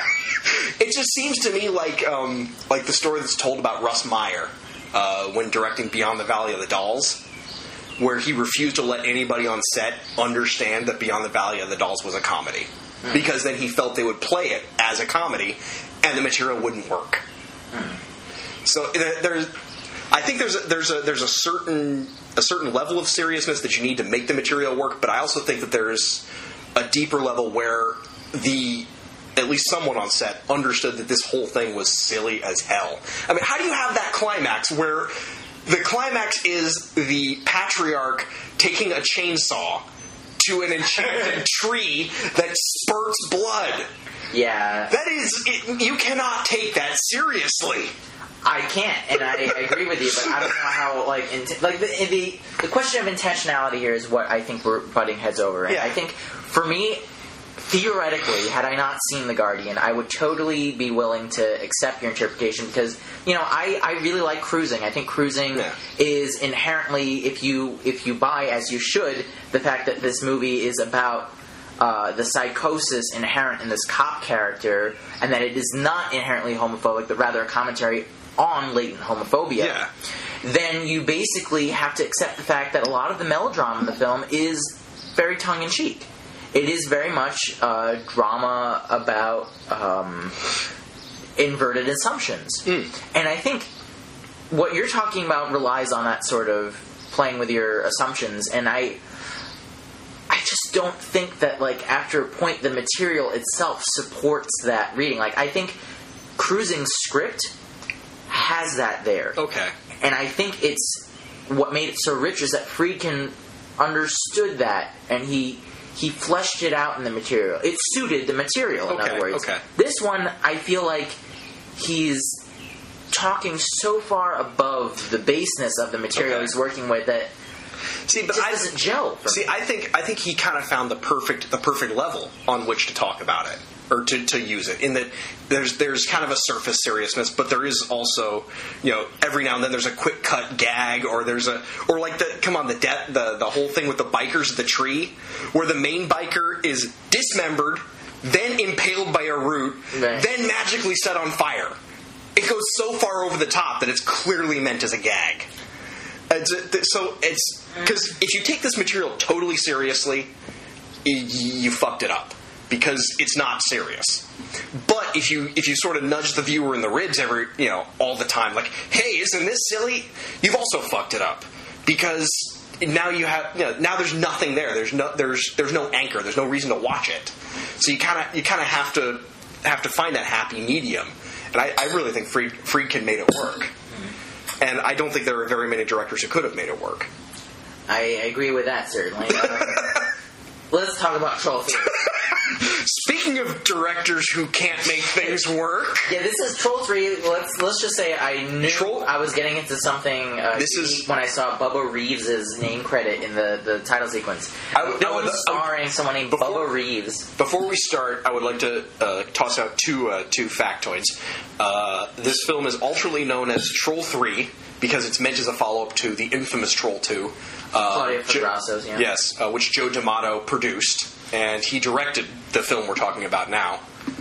[SPEAKER 2] It just seems to me like um, like the story that's told about Russ Meyer uh, when directing Beyond the Valley of the Dolls, where he refused to let anybody on set understand that Beyond the Valley of the Dolls was a comedy. Mm. Because then he felt they would play it as a comedy, and the material wouldn't work. Mm. So there's I think there's a, there's a there's a certain a certain level of seriousness that you need to make the material work, but I also think that there's a deeper level where the at least someone on set understood that this whole thing was silly as hell. I mean, how do you have that climax where the climax is the patriarch taking a chainsaw to an enchanted tree that spurts blood?
[SPEAKER 1] Yeah.
[SPEAKER 2] That is, it, you cannot take that seriously.
[SPEAKER 1] I can't, and I, I agree with you, but I don't know how, like, in, like the, the the question of intentionality here is what I think we're butting heads over. And
[SPEAKER 2] yeah.
[SPEAKER 1] I think, for me, theoretically, had I not seen The Guardian, I would totally be willing to accept your interpretation because, you know, I, I really like Cruising. I think Cruising
[SPEAKER 2] yeah.
[SPEAKER 1] is inherently, if you if you buy, as you should, the fact that this movie is about Uh, the psychosis inherent in this cop character, and that it is not inherently homophobic, but rather a commentary on latent homophobia,
[SPEAKER 2] yeah.
[SPEAKER 1] then you basically have to accept the fact that a lot of the melodrama in the film is very tongue-in-cheek. It is very much uh, drama about um, inverted assumptions. Mm. And I think what you're talking about relies on that sort of playing with your assumptions, and I... I just don't think that, like, after a point, the material itself supports that reading. Like, I think Cruising's script has that there.
[SPEAKER 2] Okay.
[SPEAKER 1] And I think it's what made it so rich is that Friedkin understood that, and he he fleshed it out in the material. It suited the material, in
[SPEAKER 2] okay,
[SPEAKER 1] other words.
[SPEAKER 2] Okay.
[SPEAKER 1] This one, I feel like he's talking so far above the baseness of the material
[SPEAKER 2] okay.
[SPEAKER 1] he's working with that
[SPEAKER 2] See, but
[SPEAKER 1] it just
[SPEAKER 2] I
[SPEAKER 1] doesn't gel. For
[SPEAKER 2] see,
[SPEAKER 1] me.
[SPEAKER 2] I think I think he kind of found the perfect the perfect level on which to talk about it or to, to use it. In that there's there's kind of a surface seriousness, but there is also, you know, every now and then there's a quick cut gag, or there's a or like the come on the de- the the whole thing with the bikers at the tree, where the main biker is dismembered, then impaled by a root,
[SPEAKER 1] right.
[SPEAKER 2] then magically set on fire. It goes so far over the top that it's clearly meant as a gag. So it's because if you take this material totally seriously, you fucked it up because it's not serious. But if you if you sort of nudge the viewer in the ribs every you know all the time, like, hey, isn't this silly? You've also fucked it up because now you have you know, now there's nothing there. There's no there's there's no anchor. There's no reason to watch it. So you kind of you kind of have to have to find that happy medium. And I, I really think Fried, Friedkin made it work. And I don't think there are very many directors who could have made it work.
[SPEAKER 1] I agree with that, certainly. Uh, let's talk about Troll three.
[SPEAKER 2] Speaking of directors who can't make things work.
[SPEAKER 1] Yeah, this is Troll three. Let's let's just say I knew
[SPEAKER 2] Troll?
[SPEAKER 1] I was getting into something uh,
[SPEAKER 2] this is,
[SPEAKER 1] when I saw Bubba Reeves' name credit in the, the title sequence.
[SPEAKER 2] I,
[SPEAKER 1] It
[SPEAKER 2] I would,
[SPEAKER 1] was starring someone named
[SPEAKER 2] before,
[SPEAKER 1] Bubba Reeves.
[SPEAKER 2] Before we start, I would like to uh, toss out two uh, two factoids. Uh, this film is alternately known as Troll three because it's meant as a follow-up to the infamous Troll two. Uh,
[SPEAKER 1] Claudia Fadrasso's, yeah.
[SPEAKER 2] Yes, uh, which Joe D'Amato produced, and he directed the film we're talking about now.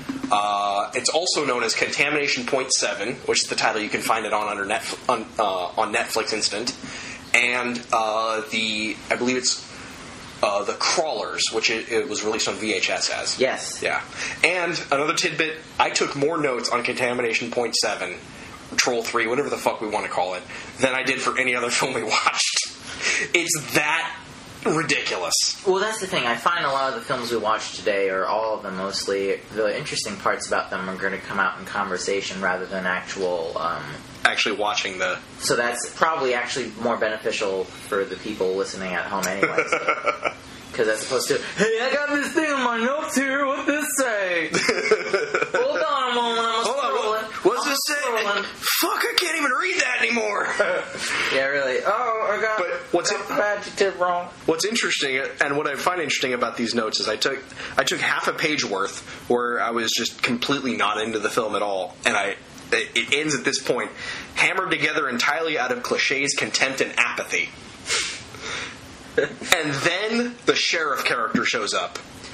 [SPEAKER 2] Uh, it's also known as Contamination Point Seven, which is the title you can find it on under Netflix, on, uh, on Netflix Instant, and uh, the I believe it's uh, the Crawlers, which it, it was released on V H S as.
[SPEAKER 1] Yes.
[SPEAKER 2] Yeah. And another tidbit: I took more notes on Contamination Point Seven, Troll Three, whatever the fuck we want to call it, than I did for any other film we watched. It's that ridiculous.
[SPEAKER 1] Well, that's the thing. I find a lot of the films we watch today, or all of them mostly, the interesting parts about them are going to come out in conversation rather than actual... Um,
[SPEAKER 2] actually watching the...
[SPEAKER 1] So that's probably actually more beneficial for the people listening at home anyway. Because so. As opposed to, hey, I got this thing in my notes here. What's this say? Hold on a moment. I'm
[SPEAKER 2] Hold on. What's this say? Fuck, I can't even read that anymore.
[SPEAKER 1] Yeah, really. Oh, I got,
[SPEAKER 2] but what's
[SPEAKER 1] got the adjective wrong.
[SPEAKER 2] What's interesting, and what I find interesting about these notes is I took I took half a page worth where I was just completely not into the film at all, and I it ends at this point, hammered together entirely out of cliches, contempt, and apathy. And then the sheriff character shows up.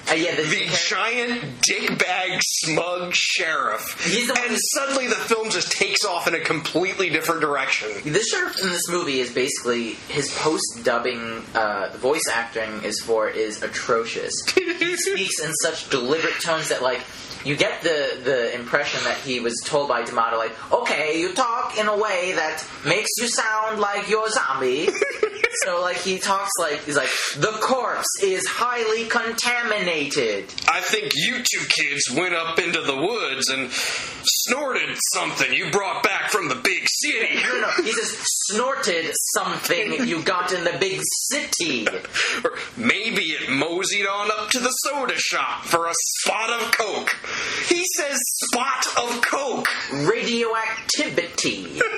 [SPEAKER 1] Uh, yeah, the,
[SPEAKER 2] the giant dickbag smug sheriff.
[SPEAKER 1] He's the one
[SPEAKER 2] and
[SPEAKER 1] who-
[SPEAKER 2] suddenly the film just takes off in a completely different direction.
[SPEAKER 1] The sheriff in this movie is basically his post-dubbing, uh, the voice acting is for is atrocious. He speaks in such deliberate tones that, like, you get the, the impression that he was told by D'Amato, like, okay, you talk in a way that makes you sound like you're a zombie. So, like, he talks like, he's like, the corpse is highly contaminated.
[SPEAKER 2] I think you two kids went up into the woods and snorted something you brought back from the big city.
[SPEAKER 1] No, no, he says, snorted something you got in the big city.
[SPEAKER 2] Or maybe it moseyed on up to the soda shop for a spot of Coke. He says spot of Coke.
[SPEAKER 1] Radioactivity.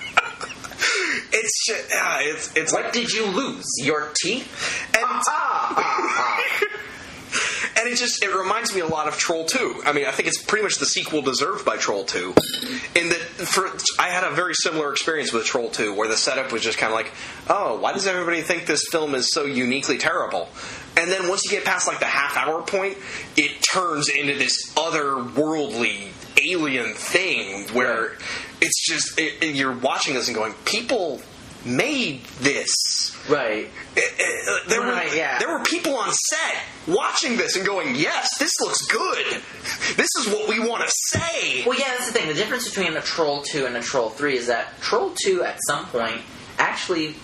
[SPEAKER 2] It's just, uh, it's it's
[SPEAKER 1] What
[SPEAKER 2] like,
[SPEAKER 1] did you lose? Your teeth?
[SPEAKER 2] and
[SPEAKER 1] Ah, ah, ah, ah.
[SPEAKER 2] and it just it reminds me a lot of Troll two. I mean, I think it's pretty much the sequel deserved by Troll two. In that, for I had a very similar experience with Troll two, where the setup was just kind of like, oh, why does everybody think this film is so uniquely terrible? And then once you get past like the half hour point, it turns into this otherworldly alien thing where it's just it, it- you're watching this and going, people made this.
[SPEAKER 1] Right.
[SPEAKER 2] It- it- there,
[SPEAKER 1] Right,
[SPEAKER 2] were,
[SPEAKER 1] yeah.
[SPEAKER 2] there were people on set watching this and going, yes, this looks good. This is what we want to say.
[SPEAKER 1] Well, yeah, that's the thing. The difference between a Troll two and a Troll three is that Troll two, at some point, actually,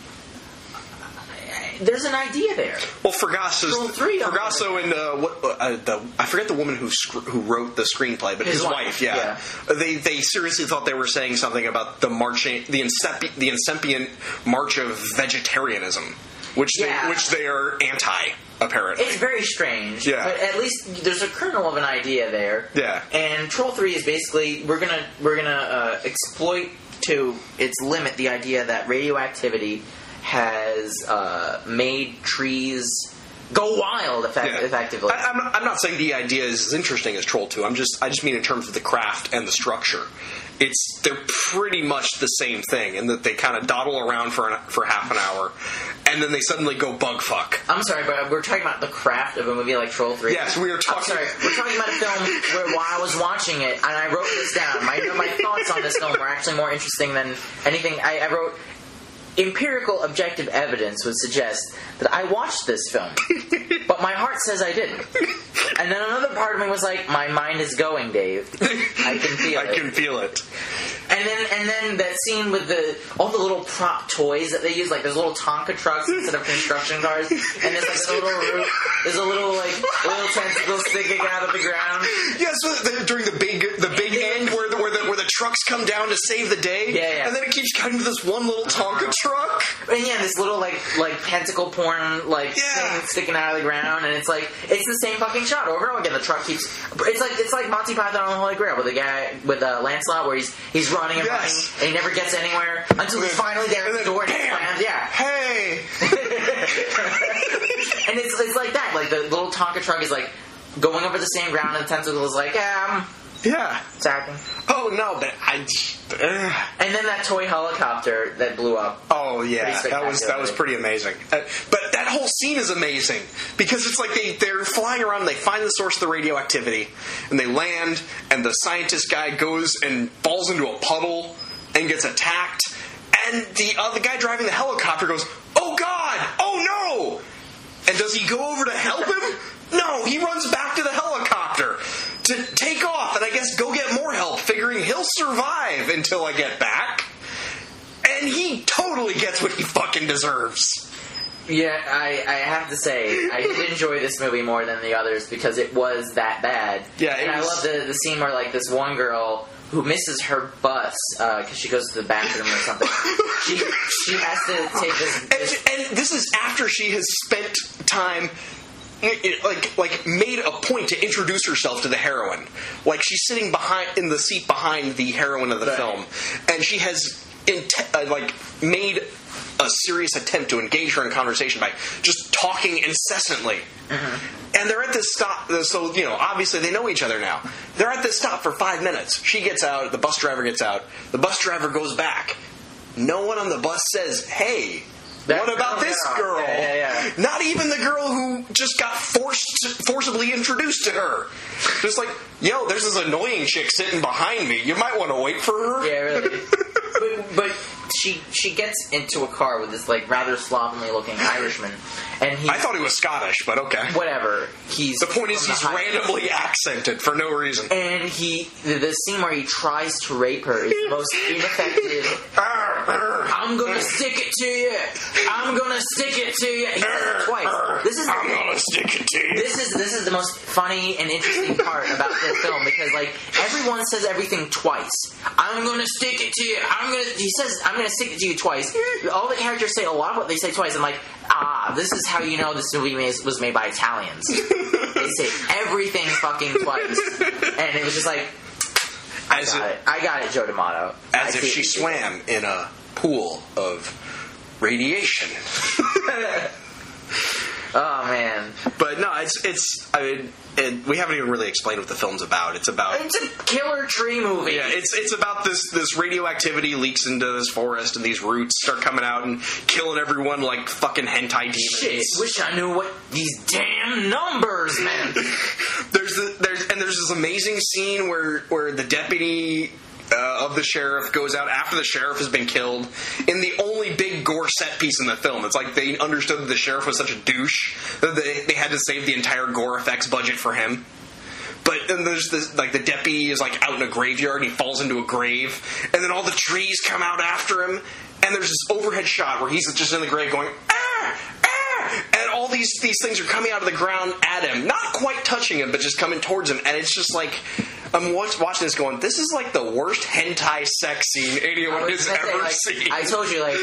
[SPEAKER 1] there's an idea there.
[SPEAKER 2] Well, Fergasso's,
[SPEAKER 1] Troll three, I'm
[SPEAKER 2] Fergasso and uh, what, uh, the I forget the woman who sc- who wrote the screenplay, but his,
[SPEAKER 1] His
[SPEAKER 2] wife,
[SPEAKER 1] wife,
[SPEAKER 2] yeah. They they seriously thought they were saying something about the marching, the incepi- the incipient march of vegetarianism, which
[SPEAKER 1] Yeah.
[SPEAKER 2] they, which they are anti, apparently.
[SPEAKER 1] It's very strange.
[SPEAKER 2] Yeah.
[SPEAKER 1] But at least there's a kernel of an idea there.
[SPEAKER 2] Yeah.
[SPEAKER 1] And Troll three is basically we're gonna we're gonna uh, exploit to its limit the idea that radioactivity has uh, made trees go wild effect-
[SPEAKER 2] Yeah.
[SPEAKER 1] effectively.
[SPEAKER 2] I, I'm, I'm not saying the idea is as interesting as Troll two. I'm just I just mean in terms of the craft and the structure. It's they're pretty much the same thing in that they kind of dawdle around for an, for half an hour, and then they suddenly go bug fuck.
[SPEAKER 1] I'm sorry, but we're talking about the craft of a movie like Troll three.
[SPEAKER 2] Yes, we are talking-
[SPEAKER 1] I'm sorry, we're talking about a film where while I was watching it, and I wrote this down. My my thoughts on this film were actually more interesting than anything. I, I wrote. Empirical objective evidence would suggest that I watched this film, but my heart says I didn't. And then another part of me was like, my mind is going, Dave. I can feel
[SPEAKER 2] I
[SPEAKER 1] it.
[SPEAKER 2] can feel it.
[SPEAKER 1] And then, and then that scene with the all the little prop toys that they use, like there's little Tonka trucks instead of construction cars, and there's like a little, root, there's a little like little tentacle sticking out of the ground.
[SPEAKER 2] Yes, the, during the big the big end where the, where the where the trucks come down to save the day.
[SPEAKER 1] Yeah, yeah.
[SPEAKER 2] And then it keeps cutting to this one little Tonka truck.
[SPEAKER 1] And yeah, this little like like tentacle porn like
[SPEAKER 2] Yeah.
[SPEAKER 1] thing sticking out of the ground, and it's like it's the same fucking shot over and over again. The truck keeps. It's like it's like Monty Python on the Holy Grail with the guy with uh, Lancelot, where he's he's running and
[SPEAKER 2] Yes.
[SPEAKER 1] running, and he never gets anywhere until he's finally there at the door and he
[SPEAKER 2] Bam!
[SPEAKER 1] slams. Yeah.
[SPEAKER 2] Hey.
[SPEAKER 1] And it's it's like that. Like the little Tonka truck is like going over the same ground, and the tentacle is like, yeah,
[SPEAKER 2] Yeah.
[SPEAKER 1] I'm attacking.
[SPEAKER 2] Oh no, but I. Uh,
[SPEAKER 1] And then that toy helicopter that blew up.
[SPEAKER 2] oh yeah,
[SPEAKER 1] Pretty
[SPEAKER 2] that was that was
[SPEAKER 1] spectacular.
[SPEAKER 2] pretty amazing. Uh, but that whole scene is amazing because it's like they they're flying around, and they find the source of the radioactivity, and they land, and the scientist guy goes and falls into a puddle and gets attacked, and the other guy driving the helicopter goes, "Oh God! Oh no!" And does he go over to help him? No, he runs back to the helicopter to take off and I guess go get more help, figuring he'll survive until I get back. And he totally gets what he fucking deserves.
[SPEAKER 1] Yeah, I, I have to say, I did enjoy this movie more than the others because it was that bad.
[SPEAKER 2] Yeah, it
[SPEAKER 1] and
[SPEAKER 2] was-
[SPEAKER 1] I love the, the scene where, like, this one girl who misses her bus because she goes to the bathroom or something. she she has to take this... this
[SPEAKER 2] And, and this is after she has spent time... It, like, like made a point to introduce herself to the heroine. Like she's sitting behind in the seat behind the heroine of the
[SPEAKER 1] Right.
[SPEAKER 2] film, and she has inte- uh, like made a serious attempt to engage her in conversation by just talking incessantly. Mm-hmm. And they're at this stop, so you know, obviously they know each other now. They're at this stop for five minutes. She gets out, the bus driver gets out, the bus driver goes back. No one on the bus says, "Hey,
[SPEAKER 1] That
[SPEAKER 2] what about
[SPEAKER 1] girl,
[SPEAKER 2] this
[SPEAKER 1] yeah.
[SPEAKER 2] girl?
[SPEAKER 1] Yeah, yeah, yeah.
[SPEAKER 2] Not even the girl who just got forced, forcibly introduced to her. Just like, yo, there's this annoying chick sitting behind me. You might want to wait for her.
[SPEAKER 1] Yeah, really. but, but she she gets into a car with this like rather slovenly looking Irishman, and he.
[SPEAKER 2] I thought he was Scottish, but okay.
[SPEAKER 1] Whatever. He's
[SPEAKER 2] the point is
[SPEAKER 1] from
[SPEAKER 2] he's
[SPEAKER 1] the high-
[SPEAKER 2] randomly accented for no reason.
[SPEAKER 1] And he, the, the scene where he tries to rape her is the most ineffective. I'm gonna stick it to you. I'm gonna stick it to you. He says it twice. This is.
[SPEAKER 2] I'm gonna stick it to you.
[SPEAKER 1] This is this is the most funny and interesting part about this film because like everyone says everything twice. I'm gonna stick it to you. I'm gonna. He says I'm gonna stick it to you twice. All the characters say a lot of what they say twice. I'm like, ah, this is how you know this movie was made by Italians. They say everything fucking twice, and it was just like, I
[SPEAKER 2] As
[SPEAKER 1] got
[SPEAKER 2] it-
[SPEAKER 1] it. I got it, Joe D'Amato.
[SPEAKER 2] As
[SPEAKER 1] I
[SPEAKER 2] if
[SPEAKER 1] see
[SPEAKER 2] she
[SPEAKER 1] it.
[SPEAKER 2] swam in a pool of radiation.
[SPEAKER 1] Oh man,
[SPEAKER 2] But no, it's it's. I mean, it, we haven't even really explained what the film's about. It's about.
[SPEAKER 1] it's a killer tree movie.
[SPEAKER 2] Yeah, it's it's about this this radioactivity leaks into this forest and these roots start coming out and killing everyone like fucking hentai demons.
[SPEAKER 1] Shit, wish I knew what these damn numbers meant.
[SPEAKER 2] There's the, there's and there's this amazing scene where where the deputy uh, of the sheriff goes out after the sheriff has been killed in the only big gore set piece in the film. It's like they understood that the sheriff was such a douche that they, they had to save the entire gore effects budget for him. But then there's this, like, the deputy is, like, out in a graveyard, and he falls into a grave, and then all the trees come out after him, and there's this overhead shot where he's just in the grave going, ah, ah, and all these, these things are coming out of the ground at him, not quite touching him, but just coming towards him, and it's just like, I'm watch, watching this going, this is, like, the worst hentai sex scene anyone has
[SPEAKER 1] gonna
[SPEAKER 2] ever
[SPEAKER 1] say, like,
[SPEAKER 2] seen.
[SPEAKER 1] I told you, like,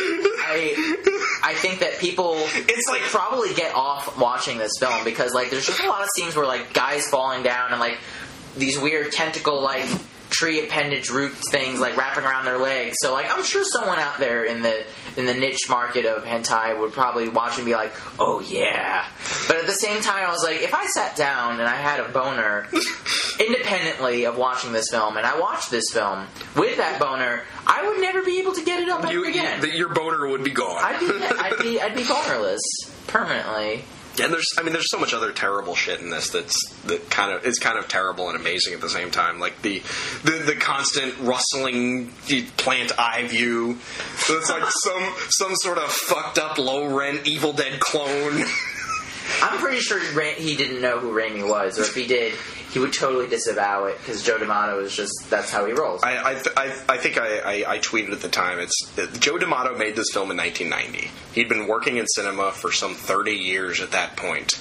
[SPEAKER 1] I, I think that people
[SPEAKER 2] It's like-
[SPEAKER 1] probably get off watching this film because, like, there's just a lot of scenes where, like, guys falling down and, like, these weird tentacle, like, tree appendage root things, like, wrapping around their legs. So, like, I'm sure someone out there in the in the niche market of hentai would probably watch and be like, oh, yeah. But at the same time, I was like, if I sat down and I had a boner independently of watching this film, and I watched this film with that boner, I would never be able to get it up ever
[SPEAKER 2] You, you,
[SPEAKER 1] again.
[SPEAKER 2] the, your boner would be gone.
[SPEAKER 1] I'd be, I'd be, I'd be bonerless permanently.
[SPEAKER 2] And there's, I mean, there's so much other terrible shit in this that's that kind of is kind of terrible and amazing at the same time. Like the the, the constant rustling plant eye view. It's like some some sort of fucked up low rent Evil Dead clone.
[SPEAKER 1] I'm pretty sure Ra- he didn't know who Raimi was, or if he did, he would totally disavow it because Joe D'Amato is just that's how he rolls.
[SPEAKER 2] I I, th- I, I think I, I, I tweeted at the time. It's uh, Joe D'Amato made this film in nineteen ninety. He'd been working in cinema for some thirty years at that point.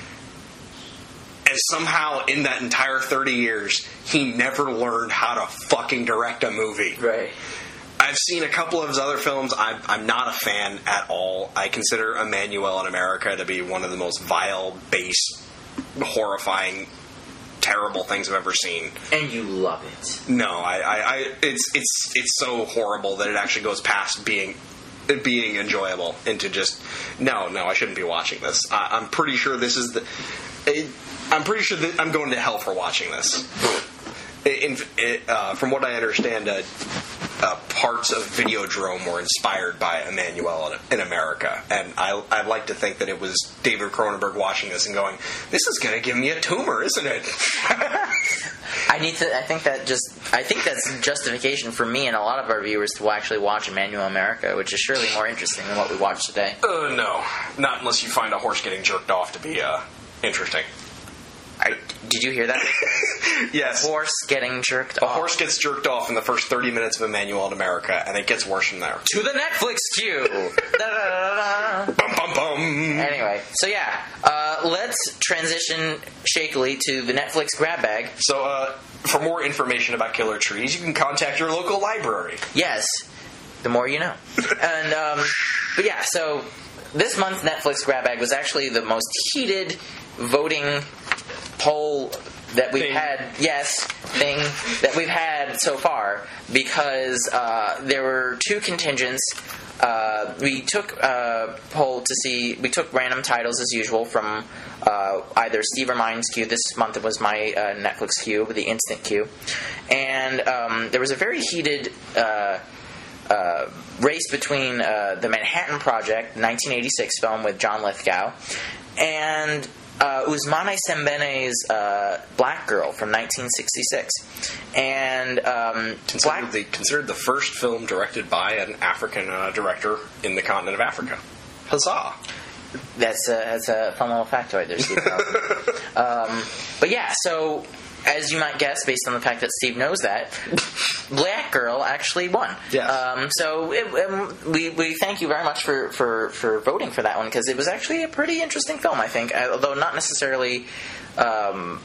[SPEAKER 2] And somehow, in that entire thirty years, he never learned how to fucking direct a movie.
[SPEAKER 1] Right.
[SPEAKER 2] I've seen a couple of his other films. I'm, I'm not a fan at all. I consider Emmanuel in America to be one of the most vile, base, horrifying, terrible things I've ever seen.
[SPEAKER 1] And you love it.
[SPEAKER 2] No, I, I, I it's it's it's so horrible that it actually goes past being being enjoyable into just no, no. I shouldn't be watching this. I, I'm pretty sure this is the. It, I'm pretty sure that I'm going to hell for watching this. In, in, uh, from what I understand, uh, uh, parts of Videodrome were inspired by Emmanuel in, in America, and I, I'd like to think that it was David Cronenberg watching this and going, "This is going to give me a tumor, isn't it?"
[SPEAKER 1] I need to. I think that just. I think that's justification for me and a lot of our viewers to actually watch Emmanuel America, which is surely more interesting than what we watched today.
[SPEAKER 2] Uh, no, not unless you find a horse getting jerked off to be uh, interesting.
[SPEAKER 1] I, did you hear that?
[SPEAKER 2] Yes.
[SPEAKER 1] A horse getting jerked
[SPEAKER 2] A
[SPEAKER 1] off.
[SPEAKER 2] horse gets jerked off in the first thirty minutes of Emmanuel in America, and it gets worse from there.
[SPEAKER 1] To the Netflix queue. Da-da-da-da-da.
[SPEAKER 2] Bum, bum, bum.
[SPEAKER 1] Anyway, so yeah, uh, let's transition shakily to the Netflix grab bag.
[SPEAKER 2] So, uh, for more information about Killer Trees, you can contact your local library.
[SPEAKER 1] Yes, the more you know. And um, but yeah, so this month's Netflix grab bag was actually the most heated voting poll that we've
[SPEAKER 2] Thing.
[SPEAKER 1] had, yes, thing that we've had so far, because uh, there were two contingents. Uh, we took a poll to see, we took random titles as usual from uh, either Steve or mine's queue. This month it was my uh, Netflix queue, the instant queue. And um, there was a very heated uh, uh, race between uh, the Manhattan Project, nineteen eighty-six film with John Lithgow, and uh, Ousmane Sembene's uh, Black Girl from nineteen sixty-six. And um,
[SPEAKER 2] considered,
[SPEAKER 1] Black...
[SPEAKER 2] the, considered the first film directed by an African uh, director in the continent of Africa. Huzzah!
[SPEAKER 1] That's a, that's a fun little factoid there, Steve. um, but yeah, so as you might guess, based on the fact that Steve knows that, Black Girl actually won.
[SPEAKER 2] Yes.
[SPEAKER 1] Um, so it, um, we we thank you very much for, for, for voting for that one, because it was actually a pretty interesting film, I think, although not necessarily um,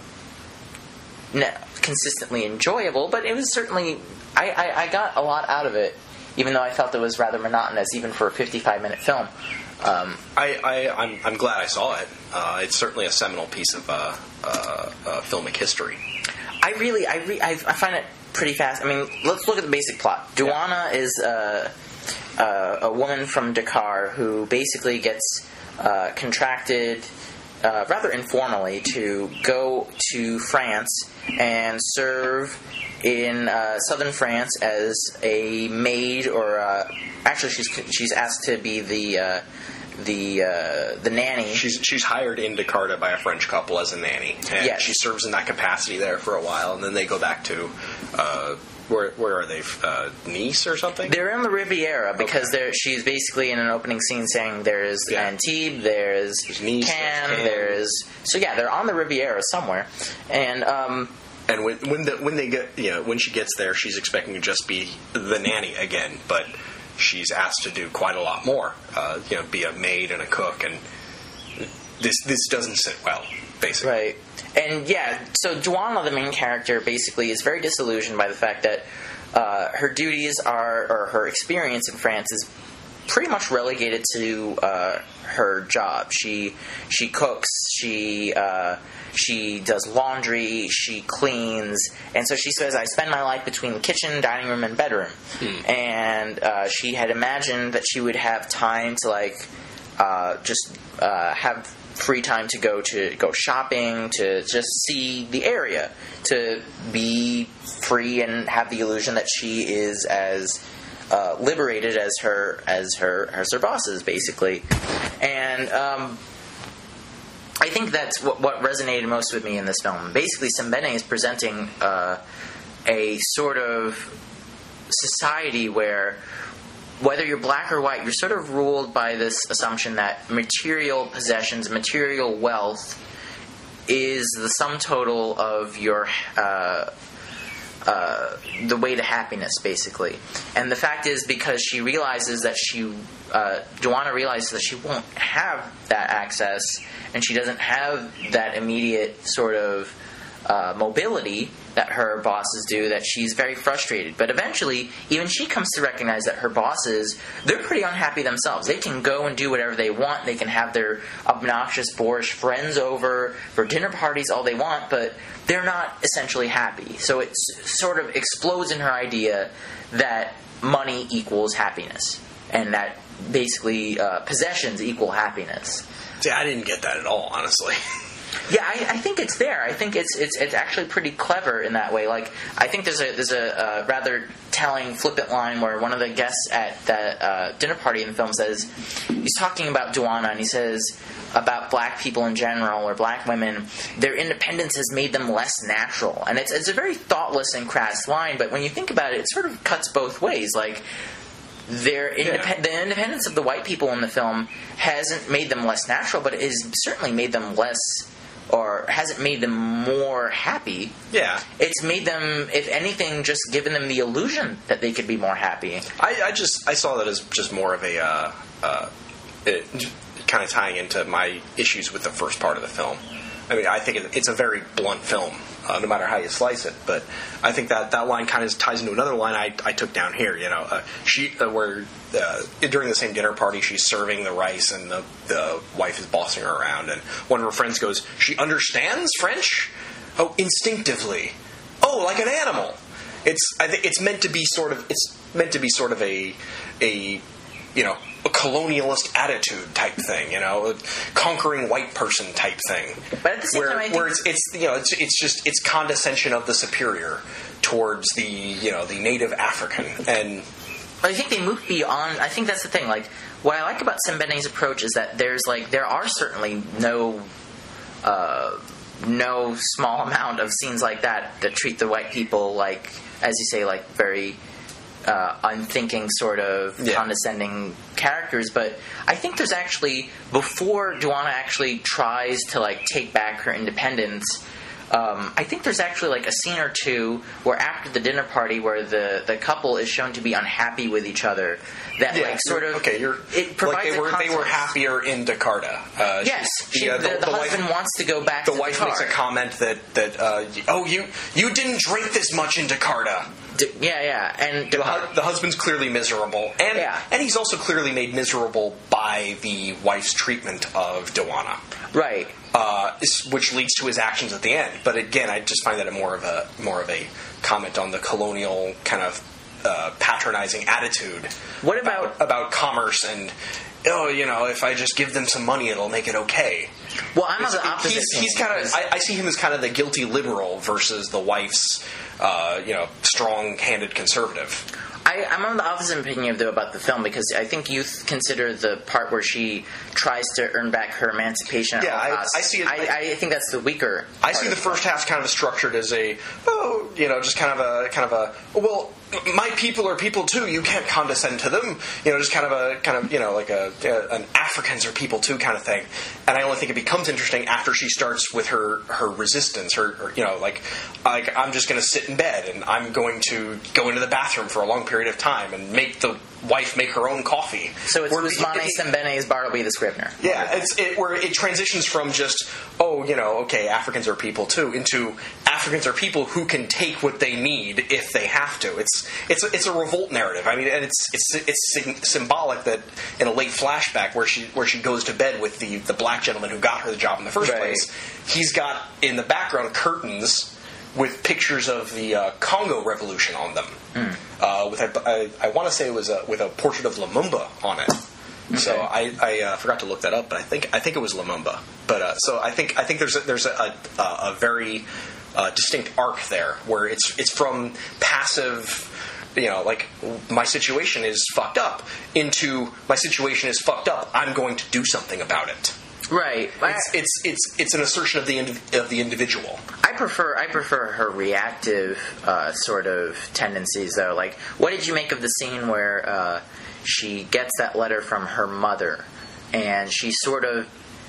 [SPEAKER 1] ne- consistently enjoyable, but it was certainly, I, I, I got a lot out of it, even though I felt it was rather monotonous, even for a fifty-five minute film. Um,
[SPEAKER 2] I, I, I'm, I'm glad I saw it. Uh, it's certainly a seminal piece of uh, uh, uh, filmic history.
[SPEAKER 1] I really, I, re- I, I find it pretty fast. I mean, let's look at the basic plot. Douana yeah. is uh, uh, a woman from Dakar who basically gets uh, contracted uh, rather informally to go to France and serve in uh, southern France as a maid, or uh, actually she's she's asked to be the uh, the uh, the nanny.
[SPEAKER 2] She's she's hired in Jakarta by a French couple as a nanny, and
[SPEAKER 1] yes.
[SPEAKER 2] she serves in that capacity there for a while, and then they go back to uh, where where are they? Uh, Nice or something?
[SPEAKER 1] They're in the Riviera because
[SPEAKER 2] okay.
[SPEAKER 1] they're, she's basically in an opening scene saying there's
[SPEAKER 2] yeah.
[SPEAKER 1] Antibes, there's,
[SPEAKER 2] there's Nice,
[SPEAKER 1] Cannes,
[SPEAKER 2] there's Cannes.
[SPEAKER 1] there's so yeah, they're on the Riviera somewhere, and. Um,
[SPEAKER 2] And when when, the, when they get you know when she gets there, she's expecting to just be the nanny again, but she's asked to do quite a lot more. Uh, you know, be a maid and a cook, and this this doesn't sit well, basically.
[SPEAKER 1] Right. And yeah, so Douana, the main character, basically is very disillusioned by the fact that uh, her duties are, or her experience in France is pretty much relegated to uh, her job. She she cooks. She. Uh, She does laundry, she cleans, and so she says, I spend my life between the kitchen, dining room, and bedroom. Hmm. And uh, she had imagined that she would have time to, like, uh, just uh, have free time to go to go shopping, to just see the area, to be free and have the illusion that she is as uh, liberated as her as her as her bosses, basically. And um, I think that's what, what resonated most with me in this film. Basically, Sembene is presenting uh, a sort of society where, whether you're black or white, you're sort of ruled by this assumption that material possessions, material wealth, is the sum total of your uh, uh, the way to happiness, basically. And the fact is, because she realizes that she, uh, Douana realizes that she won't have that access, and she doesn't have that immediate sort of uh, mobility that her bosses do, that she's very frustrated. But eventually, even she comes to recognize that her bosses, they're pretty unhappy themselves. They can go and do whatever they want. They can have their obnoxious, boorish friends over for dinner parties all they want, but they're not essentially happy. So it sort of explodes in her idea that money equals happiness, and that basically uh, possessions equal happiness.
[SPEAKER 2] See, I didn't get that at all, honestly.
[SPEAKER 1] Yeah, I, I think it's there. I think it's it's it's actually pretty clever in that way. Like, I think there's a there's a uh, rather telling, flippant line where one of the guests at that uh, dinner party in the film says, he's talking about Douana, and he says about black people in general, or black women, their independence has made them less natural. And it's it's a very thoughtless and crass line, but when you think about it, it sort of cuts both ways. Like, Their indep-
[SPEAKER 2] yeah.
[SPEAKER 1] the independence of the white people in the film hasn't made them less natural, but it has certainly made them less, or hasn't made them more happy.
[SPEAKER 2] Yeah.
[SPEAKER 1] It's made them, if anything, just given them the illusion that they could be more happy.
[SPEAKER 2] I, I just I saw that as just more of a uh, uh, it, kind of tying into my issues with the first part of the film. I mean, I think it, it's a very blunt film, uh, no matter how you slice it. But I think that that line kind of ties into another line I, I took down here. You know, uh, she uh, where uh, during the same dinner party, she's serving the rice, and the the wife is bossing her around, and one of her friends goes, "She understands French? Oh, instinctively. Oh, like an animal." It's I think it's meant to be sort of it's meant to be sort of a a you know. a colonialist attitude type thing, you know, a conquering white person type thing.
[SPEAKER 1] But at the same
[SPEAKER 2] where,
[SPEAKER 1] time, I think
[SPEAKER 2] where it's, it's you know it's it's just it's condescension of the superior towards the you know the native African, and
[SPEAKER 1] I think they move beyond. I think that's the thing. Like, what I like about Sembene's approach is that there's like there are certainly no. Uh, no small amount of scenes like that that treat the white people like, as you say, like very uh, unthinking sort of
[SPEAKER 2] yeah.
[SPEAKER 1] condescending characters. But I think there's actually, before Duana actually tries to like take back her independence, Um, I think there's actually like a scene or two where after the dinner party where the, the couple is shown to be unhappy with each other. That
[SPEAKER 2] yeah,
[SPEAKER 1] like sort of
[SPEAKER 2] okay. You're
[SPEAKER 1] it provides
[SPEAKER 2] like they were
[SPEAKER 1] a
[SPEAKER 2] they were happier in Jakarta. Uh,
[SPEAKER 1] yes,
[SPEAKER 2] she,
[SPEAKER 1] she,
[SPEAKER 2] uh,
[SPEAKER 1] the, the, the, the husband
[SPEAKER 2] wife,
[SPEAKER 1] wants to go back.
[SPEAKER 2] The
[SPEAKER 1] to
[SPEAKER 2] wife
[SPEAKER 1] the
[SPEAKER 2] makes a comment that that uh, oh you you didn't drink this much in Jakarta.
[SPEAKER 1] D- yeah, yeah, and
[SPEAKER 2] the, hu- the husband's clearly miserable, and
[SPEAKER 1] yeah.
[SPEAKER 2] and he's also clearly made miserable by the wife's treatment of Duana.
[SPEAKER 1] Right.
[SPEAKER 2] Uh, which leads to his actions at the end. But again, I just find that a more of a more of a comment on the colonial kind of uh, patronizing attitude.
[SPEAKER 1] What about
[SPEAKER 2] about, about commerce and oh, you know, if I just give them some money, it'll make it okay.
[SPEAKER 1] Well, I'm on the opposite.
[SPEAKER 2] He's, he's kind of. I, I see him as kind of the guilty liberal versus the wife's, uh, you know, strong-handed conservative.
[SPEAKER 1] I, I'm on the opposite opinion though about the film because I think you th- consider the part where she tries to earn back her emancipation. At
[SPEAKER 2] yeah,
[SPEAKER 1] all
[SPEAKER 2] I,
[SPEAKER 1] costs.
[SPEAKER 2] I see it.
[SPEAKER 1] I, I think that's the weaker.
[SPEAKER 2] I see the first half kind of structured as a, oh, you know, just kind of a kind of a well, my people are people too. You can't condescend to them. You know, just kind of a kind of you know like a, a an Africans are people too kind of thing. And I only think it becomes interesting after she starts with her her resistance. Her, her you know like like I'm just going to sit in bed and I'm going to go into the bathroom for a long period of time and make the wife make her own coffee.
[SPEAKER 1] So it's Ousmane Sembene's Bartleby the Scrivener.
[SPEAKER 2] Yeah, it's it, where it transitions from just oh you know okay Africans are people too into Africans are people who can take what they need if they have to. It's it's a, it's a revolt narrative. I mean, and it's it's it's symbolic that in a late flashback where she where she goes to bed with the the black gentleman who got her the job in the first
[SPEAKER 1] right.
[SPEAKER 2] place, he's got in the background curtains with pictures of the uh, Congo Revolution on them. Mm. Uh, with a, I, I want to say it was a, with a portrait of Lumumba on it. Okay. So I, I uh, forgot to look that up, but I think I think it was Lumumba. But uh, so I think I think there's a, there's a, a, a very uh, distinct arc there where it's it's from passive. You know, like my situation is fucked up into my situation is fucked up. I'm going to do something about it.
[SPEAKER 1] Right.
[SPEAKER 2] It's it's it's, it's an assertion of the indi- of the individual.
[SPEAKER 1] I prefer I prefer her reactive uh, sort of tendencies, though. Like, what did you make of the scene where uh, she gets that letter from her mother, and she sort of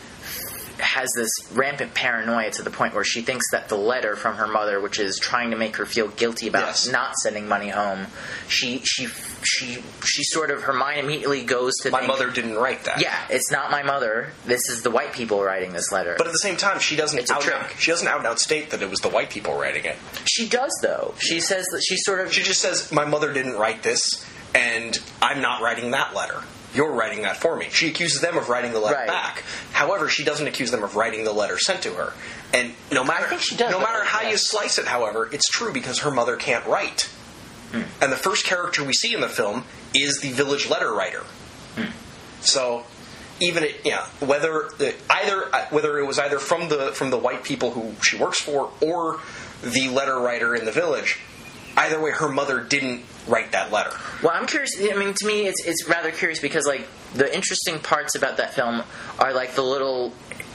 [SPEAKER 1] has this rampant paranoia to the point where she thinks that the letter from her mother, which is trying to make her feel guilty about
[SPEAKER 2] yes.
[SPEAKER 1] not sending money home, she she she she sort of her mind immediately goes to
[SPEAKER 2] my
[SPEAKER 1] think,
[SPEAKER 2] mother didn't write that.
[SPEAKER 1] Yeah, it's not my mother. This is the white people writing this letter.
[SPEAKER 2] But at the same time, she doesn't
[SPEAKER 1] it's a
[SPEAKER 2] out
[SPEAKER 1] trick.
[SPEAKER 2] she doesn't out and out state that it was the white people writing it.
[SPEAKER 1] She does, though. She says that she sort of
[SPEAKER 2] she just says my mother didn't write this, and I'm not writing that letter. You're writing that for me. She accuses them of writing the letter
[SPEAKER 1] right.
[SPEAKER 2] back. However, she doesn't accuse them of writing the letter sent to her. And no matter
[SPEAKER 1] I think she does,
[SPEAKER 2] no matter how
[SPEAKER 1] yes.
[SPEAKER 2] you slice it, however, it's true because her mother can't write. Mm. And the first character we see in the film is the village letter writer. Mm. So even it, yeah, whether either whether it was either from the from the white people who she works for or the letter writer in the village, either way, her mother didn't write that letter.
[SPEAKER 1] Well, I'm curious. I mean, to me, it's it's rather curious because, like, the interesting parts about that film are like the little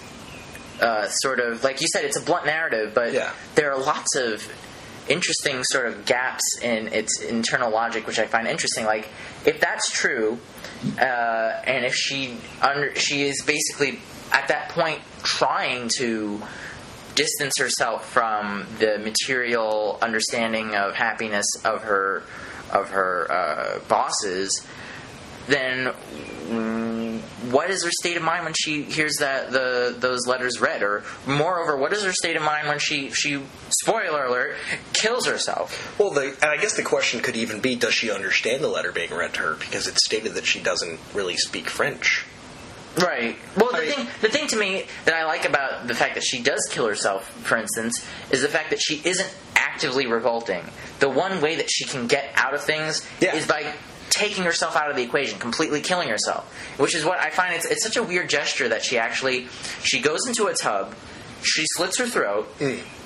[SPEAKER 1] uh, sort of, like you said, it's a blunt narrative, but
[SPEAKER 2] yeah.
[SPEAKER 1] there are lots of interesting sort of gaps in its internal logic, which I find interesting. Like, if that's true, uh, and if she under she is basically at that point trying to distance herself from the material understanding of happiness of her of her uh, bosses, then what is her state of mind when she hears that the those letters read? Or moreover, what is her state of mind when she she spoiler alert kills herself?
[SPEAKER 2] Well, the, and I guess the question could even be: does she understand the letter being read to her? Because it's stated that she doesn't really speak French.
[SPEAKER 1] Right. Well, the
[SPEAKER 2] I mean,
[SPEAKER 1] thing the thing to me that I like about the fact that she does kill herself, for instance, is the fact that she isn't actively revolting. The one way that she can get out of things
[SPEAKER 2] yeah.
[SPEAKER 1] is by taking herself out of the equation, completely killing herself. Which is what I find it's, it's such a weird gesture that she actually she goes into a tub, she slits her throat, mm.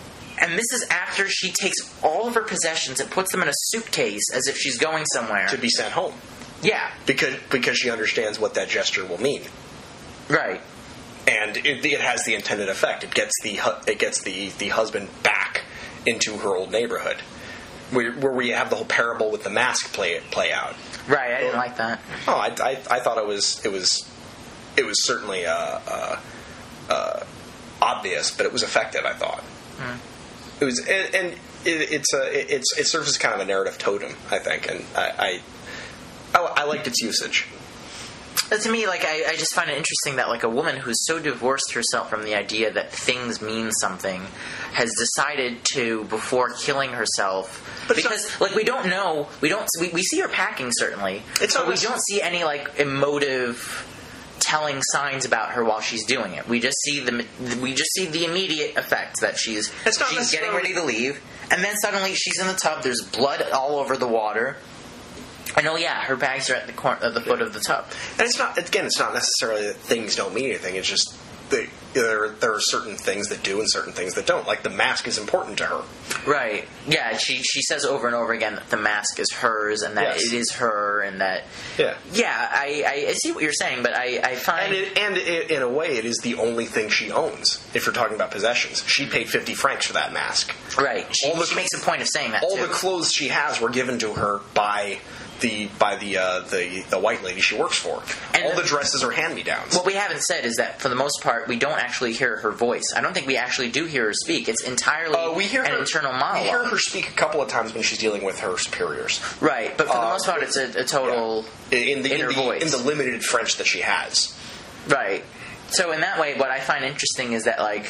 [SPEAKER 1] And this is after she takes all of her possessions and puts them in a suitcase as if she's going somewhere.
[SPEAKER 2] To be sent home.
[SPEAKER 1] Yeah.
[SPEAKER 2] Because because she understands what that gesture will mean.
[SPEAKER 1] Right.
[SPEAKER 2] And it, it has the intended effect. It gets the it gets the, the husband back into her old neighborhood, where, where we have the whole parable with the mask play play out.
[SPEAKER 1] Right, I didn't like that.
[SPEAKER 2] Oh, I, I, I thought it was it was it was certainly uh, uh, uh, obvious, but it was effective. I thought mm. it was, and, and it, it's a it, it's it serves as kind of a narrative totem, I think, and I I, I, I liked its usage.
[SPEAKER 1] But to me, like I, I just find it interesting that like a woman who's so divorced herself from the idea that things mean something has decided to, before killing herself, but because not, like we don't know, we don't we, we see her packing certainly,
[SPEAKER 2] it's
[SPEAKER 1] but we don't see any like emotive telling signs about her while she's doing it. We just see the we just see the immediate effect that she's she's getting ready to leave, and then suddenly she's in the tub. There's blood all over the water. And oh yeah, her bags are at the corner, at the foot of the tub.
[SPEAKER 2] And it's not again. It's not necessarily that things don't mean anything. It's just they, there. There are certain things that do and certain things that don't. Like the mask is important to her.
[SPEAKER 1] Right. Yeah. She she says over and over again that the mask is hers and that yes. it is her and that.
[SPEAKER 2] Yeah.
[SPEAKER 1] Yeah. I, I see what you're saying, but I, I find
[SPEAKER 2] and it, and it, in a way, it is the only thing she owns. If you're talking about possessions, she paid fifty francs for that mask.
[SPEAKER 1] Right. She, the, she makes a point of saying that.
[SPEAKER 2] All
[SPEAKER 1] too.
[SPEAKER 2] the clothes she has were given to her by. The by the uh, the the white lady she works for. And all the, the dresses are hand-me-downs.
[SPEAKER 1] What we haven't said is that for the most part we don't actually hear her voice. I don't think we actually do hear her speak. It's entirely
[SPEAKER 2] uh, we hear
[SPEAKER 1] an
[SPEAKER 2] her,
[SPEAKER 1] internal monologue.
[SPEAKER 2] We hear her speak a couple of times when she's dealing with her superiors.
[SPEAKER 1] Right, but for
[SPEAKER 2] uh,
[SPEAKER 1] the most part it's a, a total
[SPEAKER 2] yeah. in the
[SPEAKER 1] inner
[SPEAKER 2] in the,
[SPEAKER 1] voice.
[SPEAKER 2] in the limited French that she has.
[SPEAKER 1] Right. So in that way, what I find interesting is that like.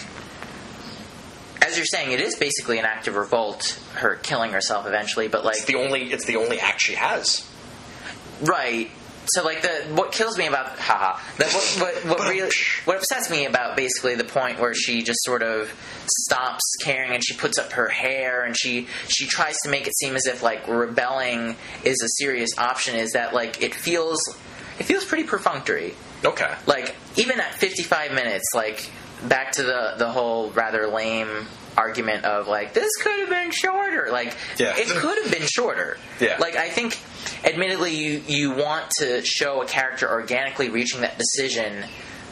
[SPEAKER 1] As you're saying, it is basically an act of revolt, her killing herself eventually, but like...
[SPEAKER 2] It's the only, it's the only act she has.
[SPEAKER 1] Right. So like the... What kills me about... Haha. The, what what, what, really, what upsets me about basically the point where she just sort of stops caring and she puts up her hair and she, she tries to make it seem as if like rebelling is a serious option is that like it feels... It feels pretty perfunctory.
[SPEAKER 2] Okay.
[SPEAKER 1] Like, even at fifty-five minutes, like... Back to the the whole rather lame argument of like this could have been shorter. Like
[SPEAKER 2] yeah.
[SPEAKER 1] it could have been shorter.
[SPEAKER 2] Yeah.
[SPEAKER 1] Like I think, admittedly, you you want to show a character organically reaching that decision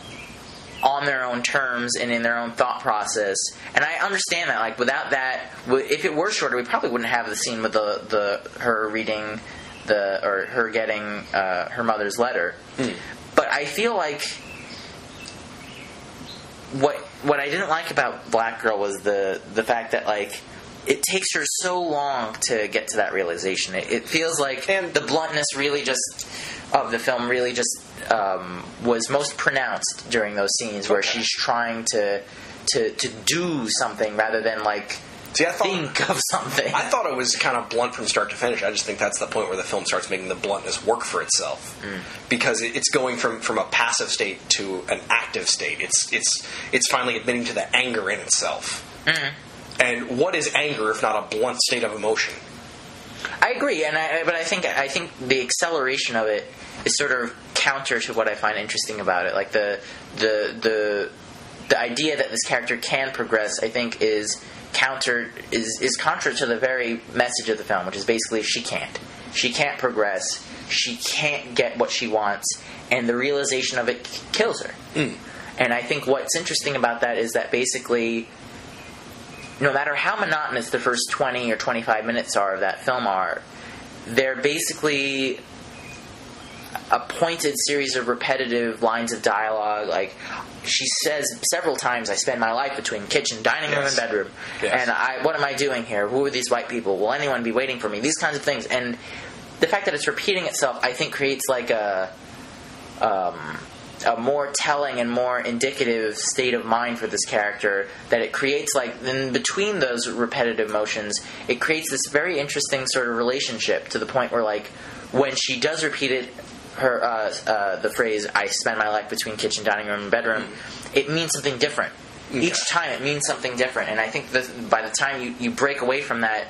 [SPEAKER 1] on their own terms and in their own thought process. And I understand that. Like without that, if it were shorter, we probably wouldn't have the scene with the the her reading the or her getting uh, her mother's letter. Mm. But I feel like. What what I didn't like about Black Girl was the the fact that like it takes her so long to get to that realization. It, it feels like and the bluntness really just of the film really just um, was most pronounced during those scenes where okay. she's trying to to to do something rather than like
[SPEAKER 2] See, I thought,
[SPEAKER 1] think of something.
[SPEAKER 2] I thought it was kind of blunt from start to finish. I just think that's the point where the film starts making the bluntness work for itself, mm. because it's going from, from a passive state to an active state. It's it's it's finally admitting to the anger in itself. Mm. And what is anger if not a blunt state of emotion?
[SPEAKER 1] I agree, and I, but I think I think the acceleration of it is sort of counter to what I find interesting about it. Like the the the the idea that this character can progress, I think, is. Counter is is contra to the very message of the film, which is basically she can't. She can't progress. She can't get what she wants, and the realization of it k- kills her. Mm. And I think what's interesting about that is that basically, no matter how monotonous the first twenty or twenty-five minutes are of that film are, they're basically a pointed series of repetitive lines of dialogue. Like she says several times, I spend my life between kitchen, dining room, yes. and bedroom. Yes. And I, what am I doing here? Who are these white people? Will anyone be waiting for me? These kinds of things. And the fact that it's repeating itself, I think, creates like a um, a more telling and more indicative state of mind for this character. That it creates like in between those repetitive motions, it creates this very interesting sort of relationship to the point where like when she does repeat it. Her uh, uh, the phrase "I spend my life between kitchen, dining room, and bedroom," mm. it means something different. Okay. Each time, it means something different, and I think that by the time you, you break away from that,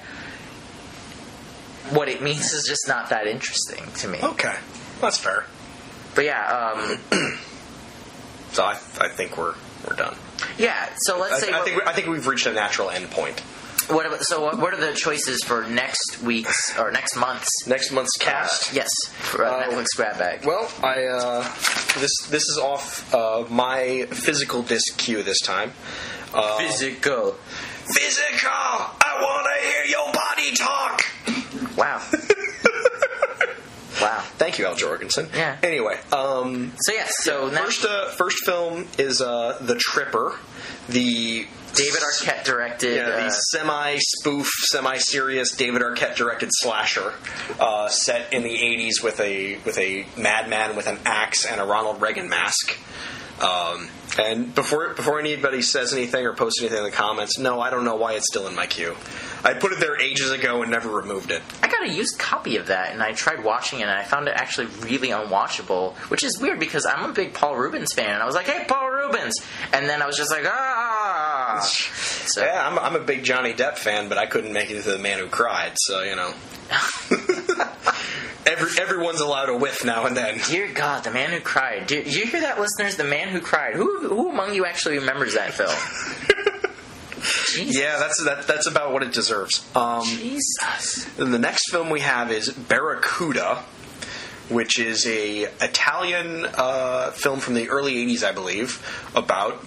[SPEAKER 1] what it means is just not that interesting to me.
[SPEAKER 2] Okay, that's fair.
[SPEAKER 1] But yeah, um,
[SPEAKER 2] so I, I think we're we're done.
[SPEAKER 1] Yeah. So let's
[SPEAKER 2] I,
[SPEAKER 1] say
[SPEAKER 2] I
[SPEAKER 1] what,
[SPEAKER 2] think I think we've reached a natural end point.
[SPEAKER 1] what about, so what, what are the choices for next week's or next month's
[SPEAKER 2] Next month's cast.
[SPEAKER 1] Uh, yes, for uh,
[SPEAKER 2] Uh,
[SPEAKER 1] Netflix grab bag.
[SPEAKER 2] Well, I uh, this this is off uh, my physical disc queue this time. Uh,
[SPEAKER 1] Physical.
[SPEAKER 2] Physical! I want to hear your body talk!
[SPEAKER 1] Wow. Wow.
[SPEAKER 2] Thank you, Al Jorgensen.
[SPEAKER 1] Yeah.
[SPEAKER 2] Anyway, um,
[SPEAKER 1] So yes. So now
[SPEAKER 2] first, uh, first film is uh, The Tripper, the
[SPEAKER 1] David Arquette directed.
[SPEAKER 2] yeah, the
[SPEAKER 1] uh,
[SPEAKER 2] semi-spoof, semi-serious David Arquette directed slasher uh, set in the eighties with a with a madman with an axe and a Ronald Reagan mask. Um, and before before anybody says anything or posts anything in the comments, no, I don't know why it's still in my queue. I put it there ages ago and never removed it.
[SPEAKER 1] I got a used copy of that, and I tried watching it, and I found it actually really unwatchable, which is weird because I'm a big Paul Rubens fan, and I was like, hey, Paul Rubens! And then I was just like, ah! So,
[SPEAKER 2] Yeah, I'm, I'm a big Johnny Depp fan, but I couldn't make it to The Man Who Cried, so, you know. Every, everyone's allowed a whiff now and then.
[SPEAKER 1] Dear God, The Man Who Cried. Did, did you hear that, listeners? The Man Who Cried. Who, who among you actually remembers that film? Jesus.
[SPEAKER 2] Yeah, that's that, that's about what it deserves. Um,
[SPEAKER 1] Jesus.
[SPEAKER 2] and the next film we have is Barracuda, which is a Italian uh, film from the early eighties, I believe, about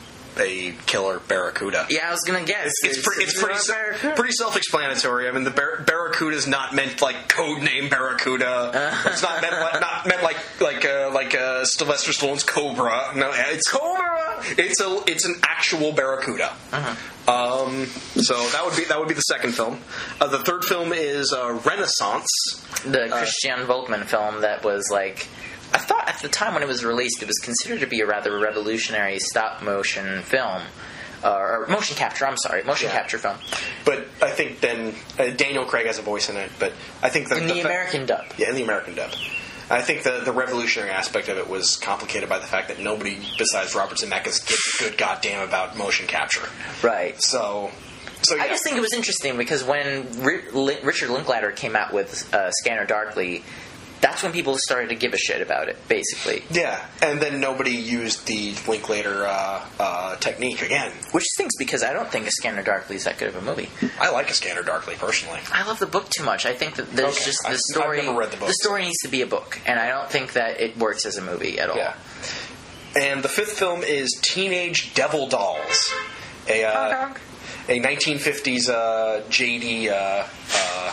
[SPEAKER 2] a killer barracuda.
[SPEAKER 1] Yeah, I was gonna guess.
[SPEAKER 2] It's, it's, pre- it's pretty,
[SPEAKER 1] about Barracuda?
[SPEAKER 2] pretty self-explanatory. I mean, the bar- barracuda is not meant like code name Barracuda.
[SPEAKER 1] Uh.
[SPEAKER 2] It's not meant like, not meant like like uh, like uh, Sylvester Stallone's Cobra. No, it's
[SPEAKER 1] Cobra.
[SPEAKER 2] It's a it's an actual barracuda.
[SPEAKER 1] Uh-huh.
[SPEAKER 2] Um, so that would be that would be the second film. Uh, the third film is uh, Renaissance.
[SPEAKER 1] The Christian Volkmann film that was like, I thought at the time when it was released, it was considered to be a rather revolutionary stop motion film. Uh, or motion capture, I'm sorry, motion
[SPEAKER 2] Yeah.
[SPEAKER 1] capture film.
[SPEAKER 2] But I think then uh, Daniel Craig has a voice in it. But I think the,
[SPEAKER 1] In the,
[SPEAKER 2] the
[SPEAKER 1] American dub.
[SPEAKER 2] yeah, in the American dub. I think the the revolutionary aspect of it was complicated by the fact that nobody besides Robert Zemeckis gives a good goddamn about motion capture.
[SPEAKER 1] Right.
[SPEAKER 2] So, so yeah.
[SPEAKER 1] I just think it was interesting because when Ri- Li- Richard Linklater came out with uh, Scanner Darkly, that's when people started to give a shit about it, basically.
[SPEAKER 2] Yeah, and then nobody used the Linklater uh, uh, technique again.
[SPEAKER 1] Which stinks because I don't think A Scanner Darkly is that good of a movie.
[SPEAKER 2] I like A Scanner Darkly, personally.
[SPEAKER 1] I love the book too much. I think that there's
[SPEAKER 2] Okay.
[SPEAKER 1] just the
[SPEAKER 2] I've-
[SPEAKER 1] story.
[SPEAKER 2] I've never read the book.
[SPEAKER 1] story needs to be a book, and I don't think that it works as a movie at all.
[SPEAKER 2] Yeah. And the fifth film is Teenage Devil Dolls, a uh, a nineteen fifties uh, J D uh, uh,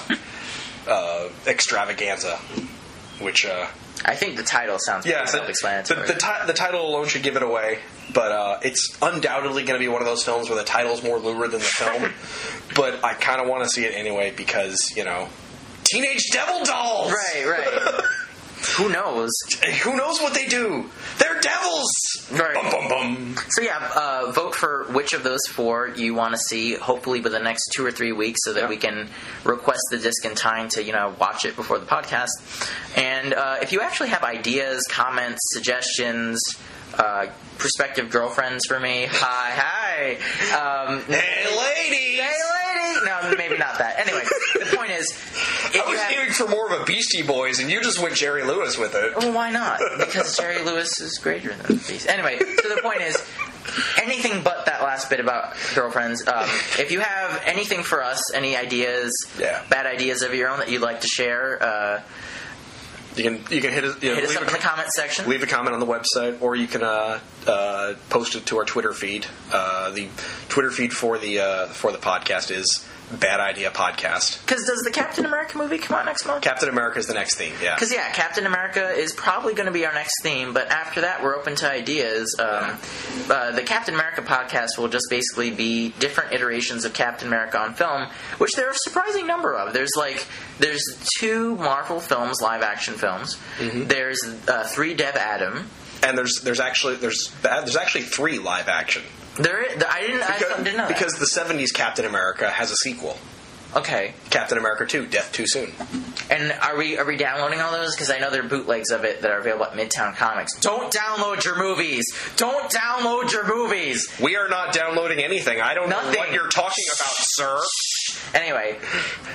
[SPEAKER 2] uh, extravaganza, which uh,
[SPEAKER 1] I think the title sounds
[SPEAKER 2] yeah,
[SPEAKER 1] pretty
[SPEAKER 2] the,
[SPEAKER 1] self-explanatory.
[SPEAKER 2] the, the, ti- the title alone should give it away. But uh, it's undoubtedly going to be one of those films where the title's more lurid than the film. But I kind of want to see it anyway because, you know, Teenage Devil Dolls!
[SPEAKER 1] Right, right. Who knows?
[SPEAKER 2] Who knows what they do? They're devils!
[SPEAKER 1] Right.
[SPEAKER 2] Bum, bum, bum.
[SPEAKER 1] So yeah, uh, vote for which of those four you want to see, hopefully within the next two or three weeks, so that
[SPEAKER 2] Yeah.
[SPEAKER 1] we can request the disc in time to, you know, watch it before the podcast. And uh, if you actually have ideas, comments, suggestions, uh, prospective girlfriends for me, hi, hi. Um,
[SPEAKER 2] Hey, lady!
[SPEAKER 1] Hey, lady! No, maybe not that. Anyway, the point is, if
[SPEAKER 2] I
[SPEAKER 1] you
[SPEAKER 2] was
[SPEAKER 1] have-
[SPEAKER 2] aiming for more of a Beastie Boys, and you just went Jerry Lewis with it.
[SPEAKER 1] Well, why not? Because Jerry Lewis is greater than the Beast. Anyway, so the point is, anything but that last bit about girlfriends. Um, if you have anything for us, any ideas,
[SPEAKER 2] Yeah.
[SPEAKER 1] bad ideas of your own that you'd like to share, uh,
[SPEAKER 2] You can you can hit us, you know,
[SPEAKER 1] hit us
[SPEAKER 2] leave
[SPEAKER 1] up
[SPEAKER 2] a
[SPEAKER 1] in the
[SPEAKER 2] com-
[SPEAKER 1] comment section.
[SPEAKER 2] Leave a comment on the website, or you can uh, uh, post it to our Twitter feed. Uh, the Twitter feed for the uh, for the podcast is Bad Idea Podcast.
[SPEAKER 1] Because does the Captain America movie come out next month?
[SPEAKER 2] Captain America is the next theme. Yeah.
[SPEAKER 1] Because, yeah, Captain America is probably going to be our next theme, but after that, we're open to ideas. Um, uh, the Captain America podcast will just basically be different iterations of Captain America on film, which there are a surprising number of. There's, like, there's two Marvel films, live-action films.
[SPEAKER 2] Mm-hmm.
[SPEAKER 1] There's uh, three Dev Adam.
[SPEAKER 2] And there's there's actually there's there's actually three live action.
[SPEAKER 1] There, is, I didn't, I
[SPEAKER 2] Because,
[SPEAKER 1] didn't know that.
[SPEAKER 2] because the seventies Captain America has a sequel.
[SPEAKER 1] Okay.
[SPEAKER 2] Captain America two, Death Too Soon.
[SPEAKER 1] And are we are we downloading all those? Because I know there are bootlegs of it that are available at Midtown Comics. Don't download your movies. Don't download your movies.
[SPEAKER 2] We are not downloading anything. I don't
[SPEAKER 1] Nothing.
[SPEAKER 2] know what you're talking about, sir.
[SPEAKER 1] Anyway,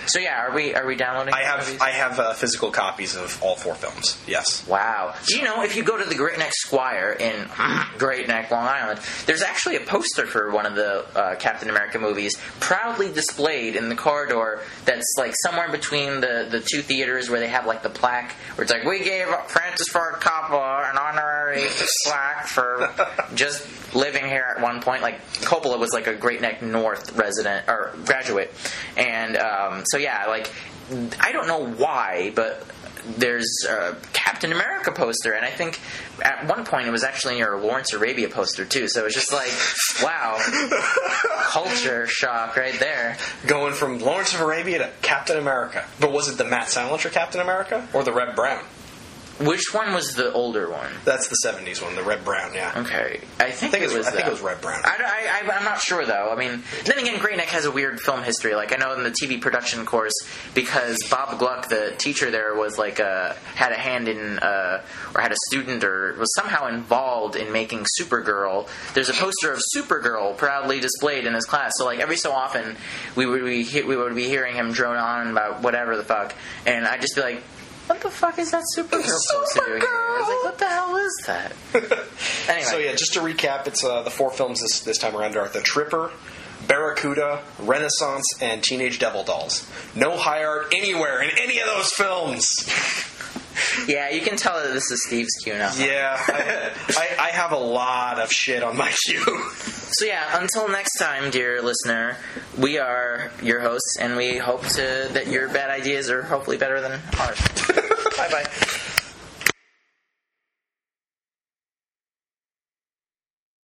[SPEAKER 1] So yeah, are we are we downloading?
[SPEAKER 2] I have
[SPEAKER 1] movies?
[SPEAKER 2] I have uh, physical copies of all four films. Yes.
[SPEAKER 1] Wow. Do you know if you go to the Great Neck Squire in Great Neck, Long Island, there's actually a poster for one of the uh, Captain America movies proudly displayed in the corridor that's like somewhere between the, the two theaters where they have like the plaque where it's like, we gave Francis Ford Coppola an honorary plaque for just living here at one point. Like Coppola was like a Great Neck North resident or graduate. And um, so yeah, like I don't know why, but there's a Captain America poster, and I think at one point it was actually near a Lawrence Arabia poster too. So it's just like, wow, culture shock right there.
[SPEAKER 2] Going from Lawrence of Arabia to Captain America. But was it the Matt Salinger Captain America or the Red Brown?
[SPEAKER 1] Which one was the older one?
[SPEAKER 2] That's the seventies one, the Red Brown, yeah.
[SPEAKER 1] Okay. I think,
[SPEAKER 2] I think
[SPEAKER 1] it was
[SPEAKER 2] I think
[SPEAKER 1] that.
[SPEAKER 2] it was Red Brown.
[SPEAKER 1] I, I, I'm not sure, though. I mean, then again, Great Neck has a weird film history. Like, I know in the T V production course, because Bob Gluck, the teacher there, was like a, had a hand in, uh, or had a student, or was somehow involved in making Supergirl. There's a poster of Supergirl proudly displayed in his class. So, like, every so often, we would be, we would be hearing him drone on about whatever the fuck, and I'd just be like, what the fuck is that Supergirl poster doing here? I was like, what the hell is that? Anyway.
[SPEAKER 2] So yeah, just to recap, it's uh, the four films this, this time around are The Tripper, Barracuda, Renaissance, and Teenage Devil Dolls. No high art anywhere in any of those films.
[SPEAKER 1] Yeah, you can tell that this is Steve's cue now.
[SPEAKER 2] Yeah, I, I, I have a lot of shit on my cue.
[SPEAKER 1] So yeah, until next time, dear listener, we are your hosts, and we hope to that your bad ideas are hopefully better than ours. Bye-bye.